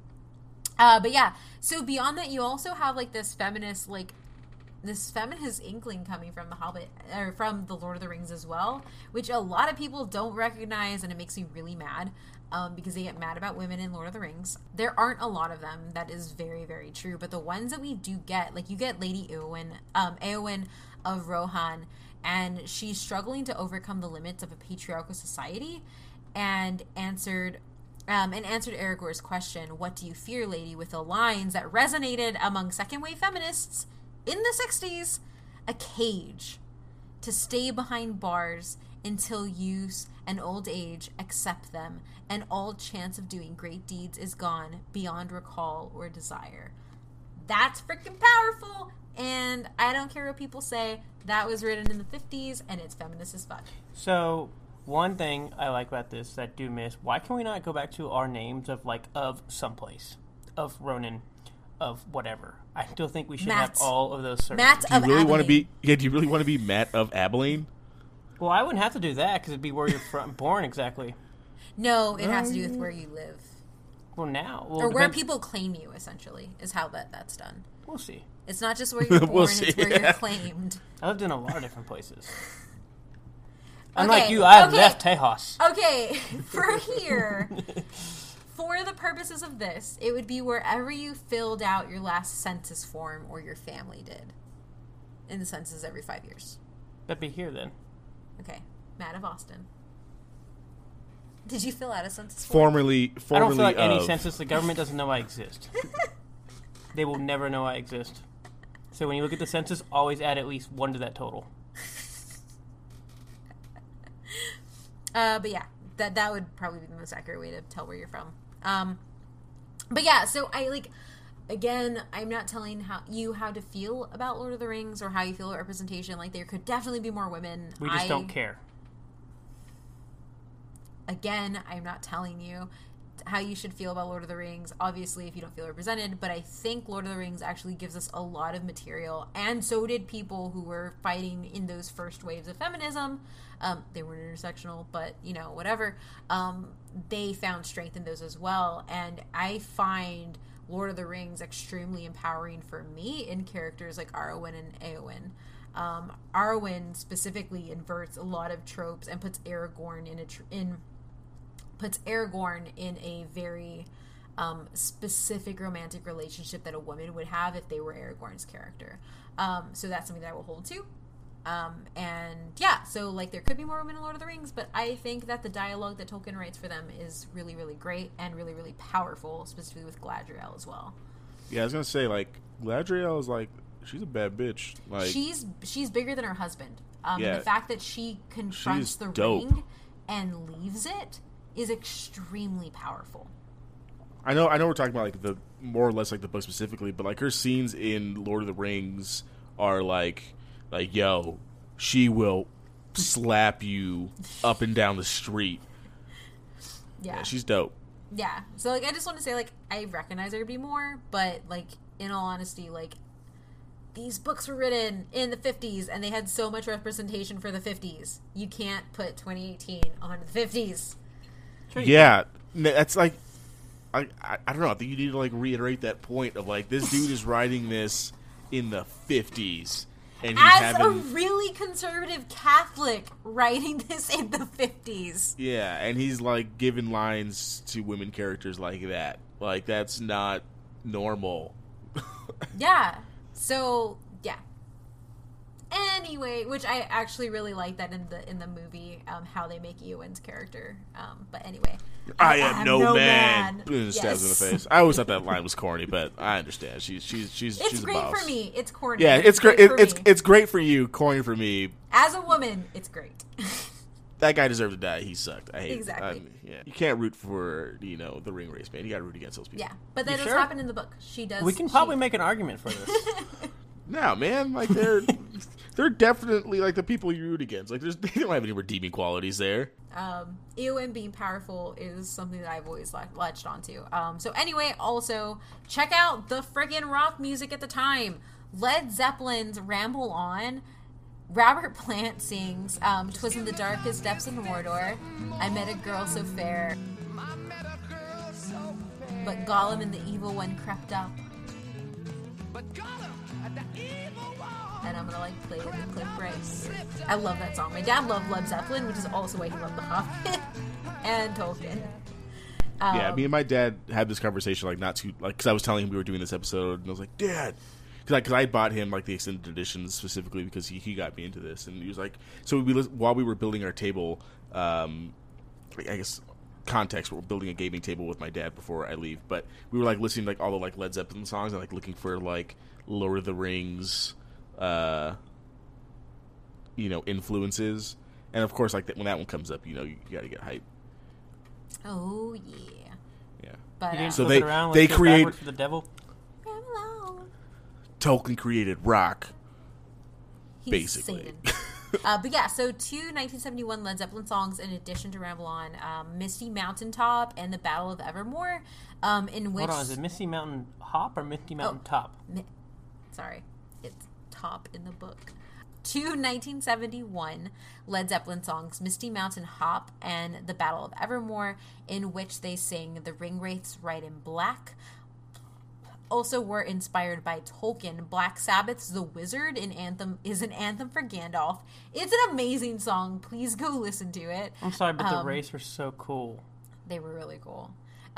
uh, but yeah, so beyond that, you also have like this feminist, like this feminist inkling coming from the Hobbit or from the Lord of the Rings as well, which a lot of people don't recognize, and it makes me really mad. Um, because they get mad about women in Lord of the Rings. There aren't a lot of them. That is very, very true. But the ones that we do get, like you get Lady Eowyn, um, Eowyn of Rohan, and she's struggling to overcome the limits of a patriarchal society, and answered, um, and answered Aragorn's question, "What do you fear, lady?" with the lines that resonated among second wave feminists in the sixties: "A cage to stay behind bars until use and old age accept them, and all chance of doing great deeds is gone beyond recall or desire." That's freaking powerful, and I don't care what people say. That was written in the fifties, and it's feminist as fuck. So one thing I like about this that I do miss, why can we not go back to our names of like of someplace, of Ronan, of whatever? I still think we should Matt. have all of those. Certain Matt Do you of really want to Abilene. be? Yeah. Do you really want to be Matt of Abilene? Well, I wouldn't have to do that because it'd be where you're from, born exactly. No, it has to do with where you live. Well, now well, Or where depend- people claim you, essentially, is how that, that's done. We'll see. It's not just where you're born, We'll it's see. where you're claimed. I lived in a lot of different places. Unlike Okay, you, I okay. left Tejas. Okay, for here, for the purposes of this, it would be wherever you filled out your last census form or your family did. In the census every five years. That'd be here then. Okay. Matt of Austin. Did you fill out a census form? Formerly, I formerly don't feel like of... any census, the government doesn't know I exist. They will never know I exist. So when you look at the census, always add at least one to that total. Uh, but yeah, that that would probably be the most accurate way to tell where you're from. Um, but yeah, so I like, again, I'm not telling how you how to feel about Lord of the Rings or how you feel about representation. Like, there could definitely be more women. We just I, don't care. Again, I'm not telling you how you should feel about Lord of the Rings, obviously, if you don't feel represented, but I think Lord of the Rings actually gives us a lot of material, and so did people who were fighting in those first waves of feminism. Um, they weren't intersectional, but, you know, whatever. Um, they found strength in those as well, and I find Lord of the Rings extremely empowering for me in characters like Arwen and Eowyn. Um, Arwen specifically inverts a lot of tropes and puts Aragorn in a tr- in puts Aragorn in a very um, specific romantic relationship that a woman would have if they were Aragorn's character. Um, so that's something that I will hold to. Um, and yeah, so like there could be more women in Lord of the Rings, but I think that the dialogue that Tolkien writes for them is really, really great and really, really powerful, specifically with Galadriel as well. Yeah, I was gonna say, like, Galadriel is like, she's a bad bitch. Like, she's she's bigger than her husband. Um, Yeah. and the fact that she confronts She's the dope. ring and leaves it is extremely powerful. I know, I know, we're talking about like the more or less like the book specifically, but like her scenes in Lord of the Rings are like, like, yo, she will slap you up and down the street. Yeah. Yeah, she's dope. Yeah. So, like, I just want to say, like, I recognize there to be more, but, like, in all honesty, like, these books were written in the fifties, and they had so much representation for the fifties. You can't put twenty eighteen on the fifties. Sure you Yeah, n- that's like, I, I, I don't know. I think you need to like reiterate that point of like this dude is writing this in the fifties, and he's As having a really conservative Catholic writing this in the fifties. yeah, and he's like giving lines to women characters like that. Like that's not normal. Yeah. So, yeah. Anyway, which I actually really like that in the in the movie, um, how they make Eowyn's character. Um, but anyway, I, am no, man. man. Just stabs Yes. in the face. I always thought that line was corny, but I understand. She's she's she's It's she's a great boss. for me. It's corny. Yeah, but it's great. It, for it's me. it's great for you, corny for me. As a woman, it's great. That guy deserved to die. He sucked. I hate Exactly. it. I, yeah, you can't root for you know the ring race, man. You got to root against those people. Yeah, but that You does sure? happen in the book. She does. We can she- probably make an argument for this. No, man. Like they're they're definitely like the people you root against. Like there's they don't have any redeeming qualities there. Um, Eowyn being powerful is something that I've always like latched onto. Um, so anyway, also check out the friggin' rock music at the time. Led Zeppelin's "Ramble On." Robert Plant sings um, "'Twas in the darkest depths of Mordor. I met a girl so fair, but Gollum and the evil one crept up." And I'm gonna like play the clip right here. I love that song. My dad loved Led Zeppelin, which is also why he loved The Hobbit and Tolkien. Um, Yeah, me and my dad had this conversation like not too like because I was telling him we were doing this episode and I was like, Dad, because I, cause I bought him like the extended editions specifically because he, he got me into this and he was like, so we lis- while we were building our table, um, I guess context, we're building a gaming table with my dad before I leave, but we were like listening to like all the like Led Zeppelin songs and like looking for like Lord of the Rings, uh, you know, influences, and of course like that, when that one comes up, you know, you, you got to get hype. Oh yeah, Yeah. but You uh, didn't So flip they- it around. they Let's go create- backwards for the devil. hello. Tolkien created rock. He's Basically. Satan. uh, but yeah, so two nineteen seventy-one Led Zeppelin songs in addition to Ramble On, um, Misty Mountaintop and the Battle of Evermore, um, in which... Hold on, is it Misty Mountain Hop or Misty Mountain Oh. Top? Mi- Sorry, it's top in the book. Two nineteen seventy-one Led Zeppelin songs, Misty Mountain Hop and The Battle of Evermore, in which they sing The Ring Wraiths Ride in Black. Also were inspired by Tolkien. Black Sabbath's The Wizard in anthem is an anthem for Gandalf. It's an amazing song. Please go listen to it. I'm sorry, but the Um, race were so cool. They were really cool.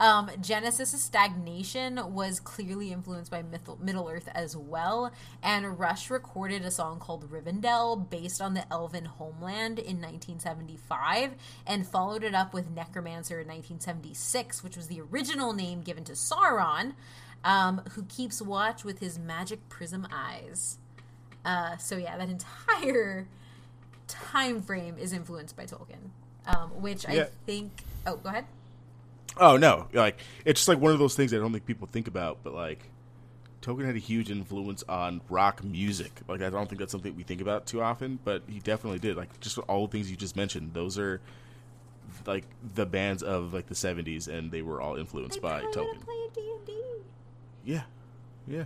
Um, Genesis' stagnation was clearly influenced by Middle Earth as well, and Rush recorded a song called Rivendell based on the Elven homeland in nineteen seventy-five, and followed it up with Necromancer in nineteen seventy-six, which was the original name given to Sauron, um, who keeps watch with his magic prism eyes. Uh, so yeah, that entire time frame is influenced by Tolkien, um, which yeah. I think... Oh, go ahead. Oh, no. Like, it's just like one of those things that I don't think people think about, but like, Tolkien had a huge influence on rock music. Like, I don't think that's something we think about too often, but he definitely did. Like, just all the things you just mentioned, those are like the bands of like the seventies, and they were all influenced they by Tolkien. Play D and D. Yeah. Yeah.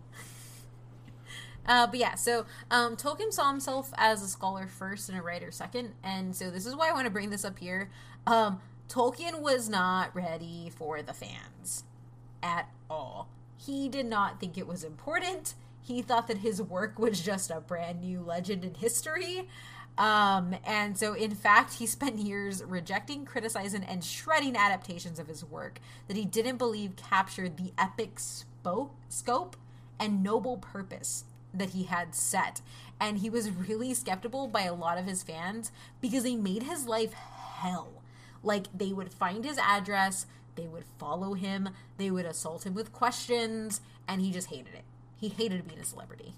Uh, but yeah, so um, Tolkien saw himself as a scholar first and a writer second, and so this is why I want to bring this up here. Um, Tolkien was not ready for the fans at all. He did not think it was important. He thought that his work was just a brand new legend in history. Um, and so, in fact, he spent years rejecting, criticizing, and shredding adaptations of his work that he didn't believe captured the epic spo- scope and noble purpose that he had set. And he was really skeptical by a lot of his fans because they made his life hell. Like, they would find his address, they would follow him, they would assault him with questions, and he just hated it. He hated being a celebrity.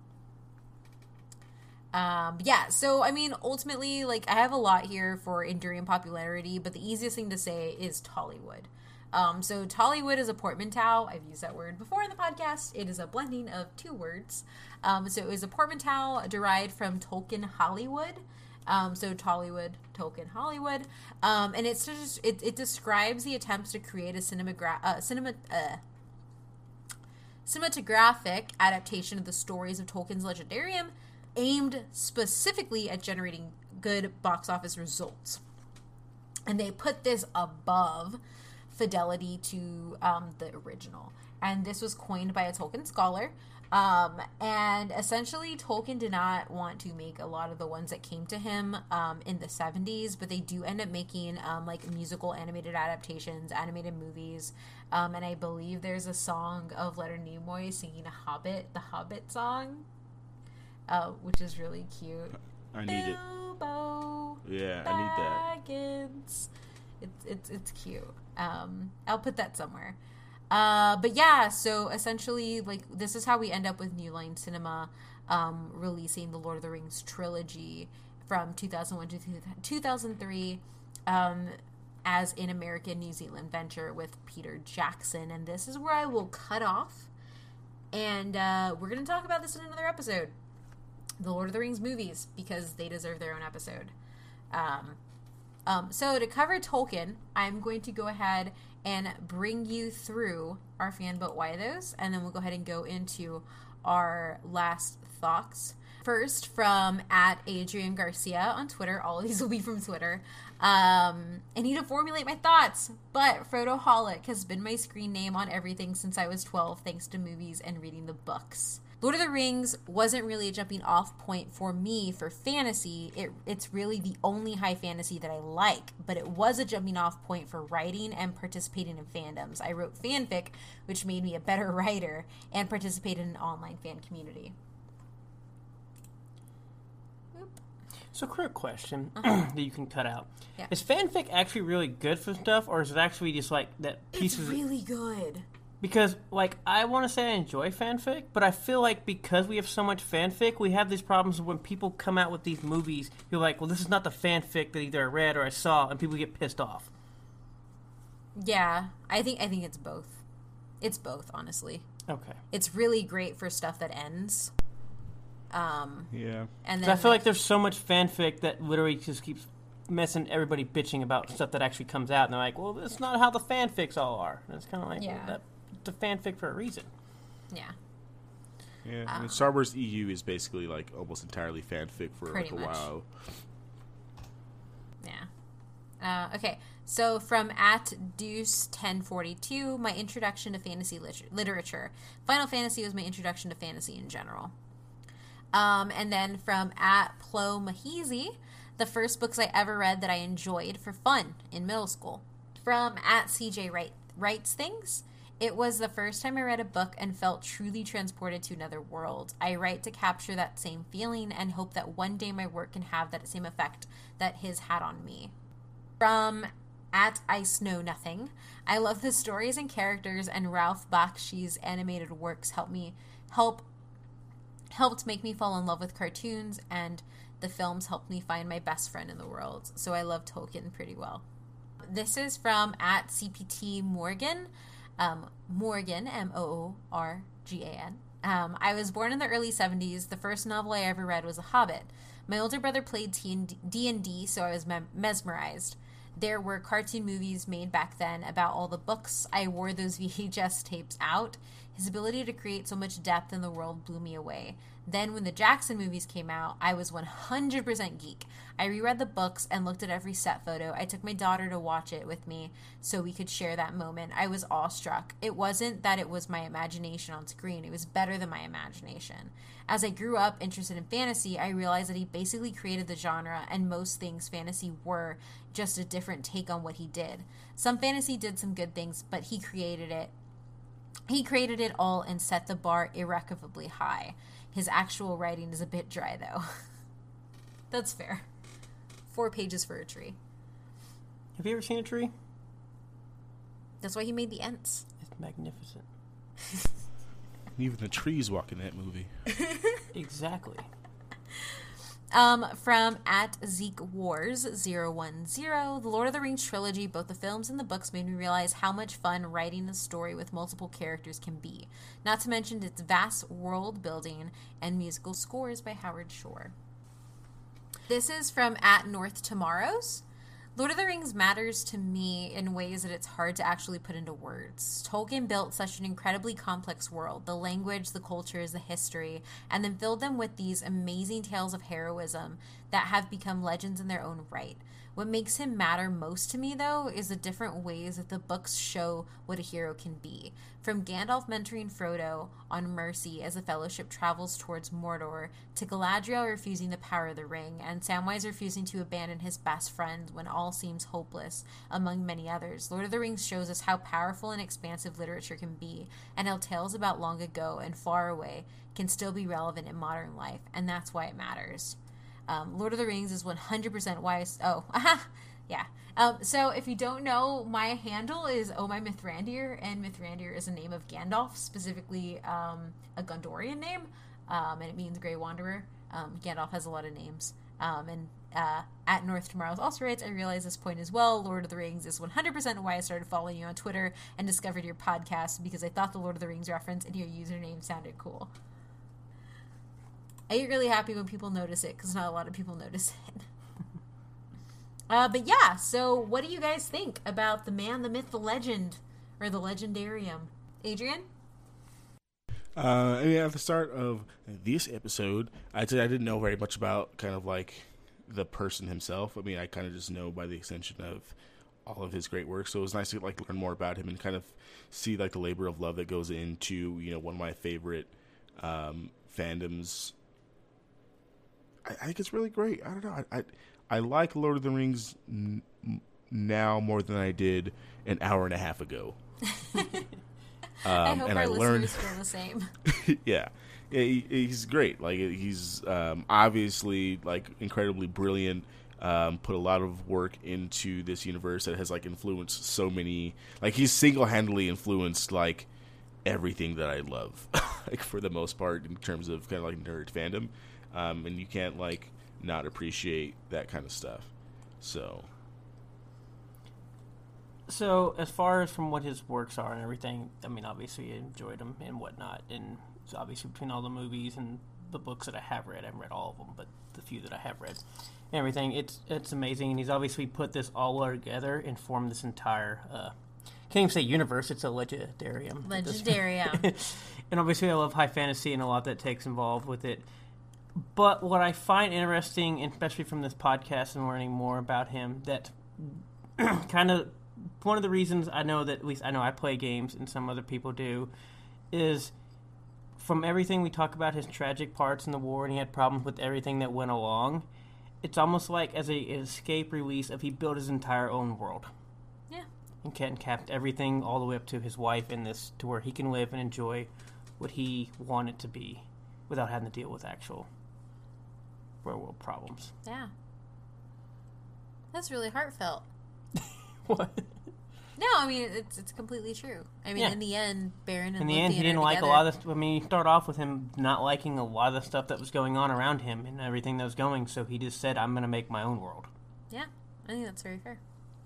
Um, yeah, so, I mean, ultimately, like, I have a lot here for enduring popularity, but the easiest thing to say is Tollywood. Um, so Tollywood is a portmanteau. I've used that word before in the podcast. It is a blending of two words. Um, so it is a portmanteau derived from Tolkien Hollywood. Um, so Tollywood, Tolkien Hollywood. Um, and it's just, it, it describes the attempts to create a cinemagra- uh, cinema, uh, cinematographic adaptation of the stories of Tolkien's Legendarium aimed specifically at generating good box office results. And they put this above fidelity to um, the original. And this was coined by a Tolkien scholar. Um, and essentially, Tolkien did not want to make a lot of the ones that came to him um, in the seventies, but they do end up making um, like musical animated adaptations, animated movies. Um, and I believe there's a song of Leonard Nimoy singing a Hobbit, the Hobbit song, uh, which is really cute. I need Bilbo it. Yeah, I need that. Baggins. It's it's it's cute. Um, I'll put that somewhere. Uh, but yeah, so essentially, like, this is how we end up with New Line Cinema um, releasing the Lord of the Rings trilogy from two thousand one to two thousand three um, as an American-New Zealand venture with Peter Jackson. And this is where I will cut off. And uh, we're going to talk about this in another episode. The Lord of the Rings movies, because they deserve their own episode. Um, um, so to cover Tolkien, I'm going to go ahead and bring you through our fan but why those, and then we'll go ahead and go into our last thoughts. First, from at Adrian Garcia on Twitter. All of these will be from Twitter. Um, I need to formulate my thoughts, but Frodoholic has been my screen name on everything since I was twelve, thanks to movies and reading the books. Lord of the Rings wasn't really a jumping off point for me for fantasy. It, it's really the only high fantasy that I like, but it was a jumping off point for writing and participating in fandoms. I wrote fanfic, which made me a better writer, and participated in an online fan community. So, quick question uh-huh. that you can cut out. Yeah. Is fanfic actually really good for stuff, or is it actually just like that pieces? It's really good. Because, like, I want to say I enjoy fanfic, but I feel like because we have so much fanfic, we have these problems when people come out with these movies, you're like, well, this is not the fanfic that either I read or I saw, and people get pissed off. Yeah, I think I think it's both. It's both, honestly. Okay. It's really great for stuff that ends. Um, yeah. And then I feel like there's so much fanfic that literally just keeps messing everybody bitching about stuff that actually comes out, and they're like, well, that's not how the fanfics all are. And it's kind of like, yeah. well, that, it's a fanfic for a reason. Yeah. Yeah, I mean, um, Star Wars E U is basically like almost entirely fanfic for like a much. while. Yeah. Uh, okay, so from at Deuce ten forty-two, my introduction to fantasy liter- literature. Final Fantasy was my introduction to fantasy in general. Um, and then from at Plo Mahizi, the first books I ever read that I enjoyed for fun in middle school. From at C J Wright writes things. It was the first time I read a book and felt truly transported to another world. I write to capture that same feeling and hope that one day my work can have that same effect that his had on me. From at Ice Know Nothing, I love the stories and characters, and Ralph Bakshi's animated works help me help helped make me fall in love with cartoons, and the films helped me find my best friend in the world. So I love Tolkien pretty well. This is from at C P T Morgan. Um, Morgan, M O O R G A N. Um, I was born in the early seventies. The first novel I ever read was A Hobbit. My older brother played D and D, so I was mem- mesmerized. There were cartoon movies made back then about all the books. I wore those V H S tapes out. His ability to create so much depth in the world blew me away. Then when the Jackson movies came out, I was one hundred percent geek. I reread the books and looked at every set photo. I took my daughter to watch it with me so we could share that moment. I was awestruck. It wasn't that it was my imagination on screen. It was better than my imagination. As I grew up interested in fantasy, I realized that he basically created the genre, and most things fantasy were just a different take on what he did. Some fantasy did some good things, but he created it. He created it all and set the bar irrecoverably high. His actual writing is a bit dry, though. That's fair. Four pages for a tree. Have you ever seen a tree? That's why he made the Ents. It's magnificent. Even the trees walk in that movie. Exactly. Um, from at Zeke Wars zero one zero, the Lord of the Rings trilogy, both the films and the books, made me realize how much fun writing a story with multiple characters can be. Not to mention its vast world building and musical scores by Howard Shore. This is from at North Tomorrows. Lord of the Rings matters to me in ways that it's hard to actually put into words. Tolkien built such an incredibly complex world, the language, the cultures, the history, and then filled them with these amazing tales of heroism that have become legends in their own right. What makes him matter most to me, though, is the different ways that the books show what a hero can be. From Gandalf mentoring Frodo on Mercy as the Fellowship travels towards Mordor, to Galadriel refusing the power of the ring, and Samwise refusing to abandon his best friend when all seems hopeless, among many others. Lord of the Rings shows us how powerful and expansive literature can be, and how tales about long ago and far away can still be relevant in modern life, and that's why it matters. Um, Lord of the Rings is one hundred percent why I... Oh, aha! Yeah. Um, so if you don't know, my handle is Oh My Mithrandir, and Mithrandir is a name of Gandalf, specifically um, a Gondorian name, um, and it means Grey Wanderer. Um, Gandalf has a lot of names. Um, and uh, at North Tomorrows also writes, I realize this point as well. Lord of the Rings is one hundred percent why I started following you on Twitter and discovered your podcast, because I thought the Lord of the Rings reference in your username sounded cool. I get really happy when people notice it, because not a lot of people notice it. uh, but yeah, so what do you guys think about the man, the myth, the legend, or the legendarium? Adrian? Uh, I mean, at the start of this episode, I'd say I didn't know very much about kind of like the person himself. I mean, I kind of just know by the extension of all of his great work. So it was nice to like learn more about him and kind of see like the labor of love that goes into, you know, one of my favorite um, fandoms. I, I think it's really great. I don't know. I, I I like Lord of the Rings n- now more than I did an hour and a half ago. um, I hope and our I listeners learned, feel the same. yeah, yeah he, he's great. Like he's um, obviously like incredibly brilliant. Um, put a lot of work into this universe that has like influenced so many. Like he's single-handedly influenced like everything that I love, like for the most part in terms of kind of like nerd fandom. Um, and you can't, like, not appreciate that kind of stuff. So. So, as far as from what his works are and everything, I mean, obviously I enjoyed them and whatnot. And so obviously between all the movies and the books that I have read, I haven't read all of them, but the few that I have read and everything, it's it's amazing. And he's obviously put this all together and formed this entire, uh, can't even say universe, it's a legendarium. Legendarium. And obviously I love high fantasy and a lot that takes involved with it. But what I find interesting, especially from this podcast and learning more about him, that kind of one of the reasons I know that, at least I know I play games and some other people do, is from everything we talk about his tragic parts in the war, and he had problems with everything that went along, it's almost like as a an escape release of he built his entire own world. Yeah. and Ken capped everything all the way up to his wife in this, to where he can live and enjoy what he wanted to be without having to deal with actual real world problems. Yeah. That's really heartfelt. What? No, I mean, it's it's completely true. I mean, Yeah. in the end, Baron and In the Luthien end, he are didn't like a together. lot of the, I mean, you start off with him not liking a lot of the stuff that was going on around him and everything that was going, so he just said, I'm going to make my own world. Yeah, I think that's very fair.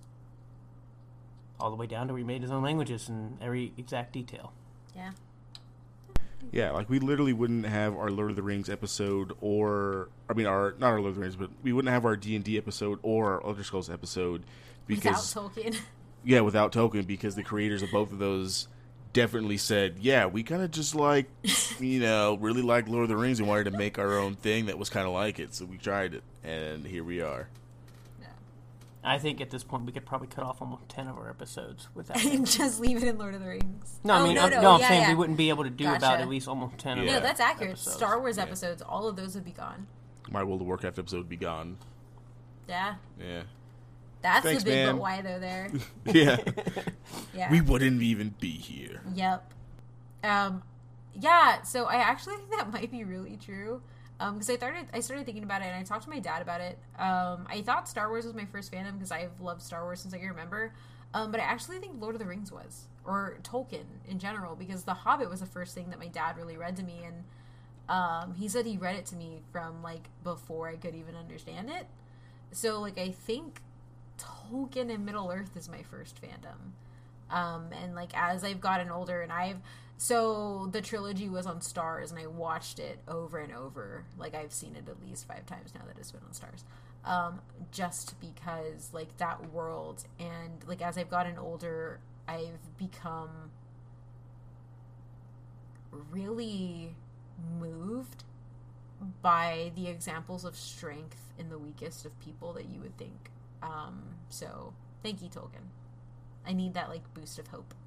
All the way down to where he made his own languages in every exact detail. Yeah. Yeah, like we literally wouldn't have our Lord of the Rings episode, or I mean, our not our Lord of the Rings, but we wouldn't have our D and D episode or our Elder Scrolls episode because Without Tolkien. yeah, without Tolkien, because the creators of both of those definitely said, yeah, we kind of just like, you know, really like Lord of the Rings and wanted to make our own thing that was kind of like it, so we tried it, and here we are. I think at this point we could probably cut off almost ten of our episodes without him. Just leave it in Lord of the Rings. No, I Oh, mean, no, I'm, no, no, I'm yeah, saying yeah. we wouldn't be able to do Gotcha. about at least almost ten of Yeah. No, them. that's accurate. episodes. Star Wars Yeah. episodes, all of those would be gone. My World of Warcraft episode would be gone. Yeah. Yeah. That's Thanks, the big man. but why though there. Yeah. Yeah. We wouldn't even be here. Yep. Um, yeah. So I actually think that might be really true. Um, because I started, I started thinking about it, and I talked to my dad about it. Um, I thought Star Wars was my first fandom because I've loved Star Wars since I can remember. Um, but I actually think Lord of the Rings was, or Tolkien in general, because The Hobbit was the first thing that my dad really read to me, and um, he said he read it to me from like before I could even understand it. So like I think Tolkien and Middle Earth is my first fandom. Um, and like as I've gotten older, and I've so the trilogy was on Stars, and I watched it over and over. Like I've seen it at least five times now that it's been on Stars. Um, just because like that world, and like as I've gotten older, I've become really moved by the examples of strength in the weakest of people that you would think. Um, so thank you, Tolkien. I need that like boost of hope.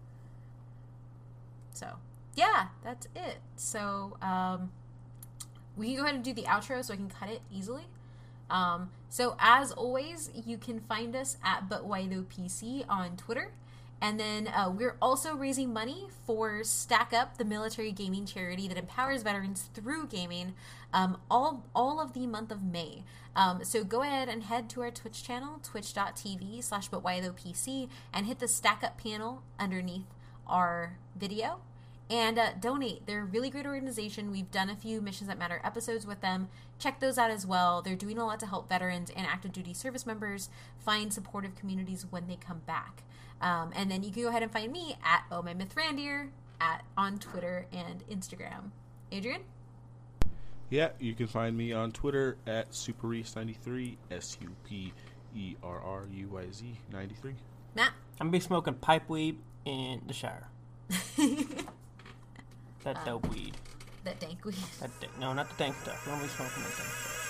So yeah, that's it. So um, we can go ahead and do the outro so I can cut it easily. Um, so as always, you can find us at But Why Though P C on Twitter. And then uh, we're also raising money for Stack Up, the military gaming charity that empowers veterans through gaming, um, all all of the month of May. Um, so go ahead and head to our Twitch channel, twitch.tv slash butwhythoughpc, and hit the Stack Up panel underneath our video. And uh, donate. They're a really great organization. We've done a few Missions That Matter episodes with them. Check those out as well. They're doing a lot to help veterans and active duty service members find supportive communities when they come back. Um, and then you can go ahead and find me at Oh My Myth Randier at on Twitter and Instagram. Adrian? Yeah, you can find me on Twitter at Superreese ninety-three, S U P E R R U Y Z ninety-three. Matt? I'm going to be smoking pipe weed in the shower. That Um, dope weed. That dank weed. That da- no, not the dank stuff. We don't be smoking that dank stuff.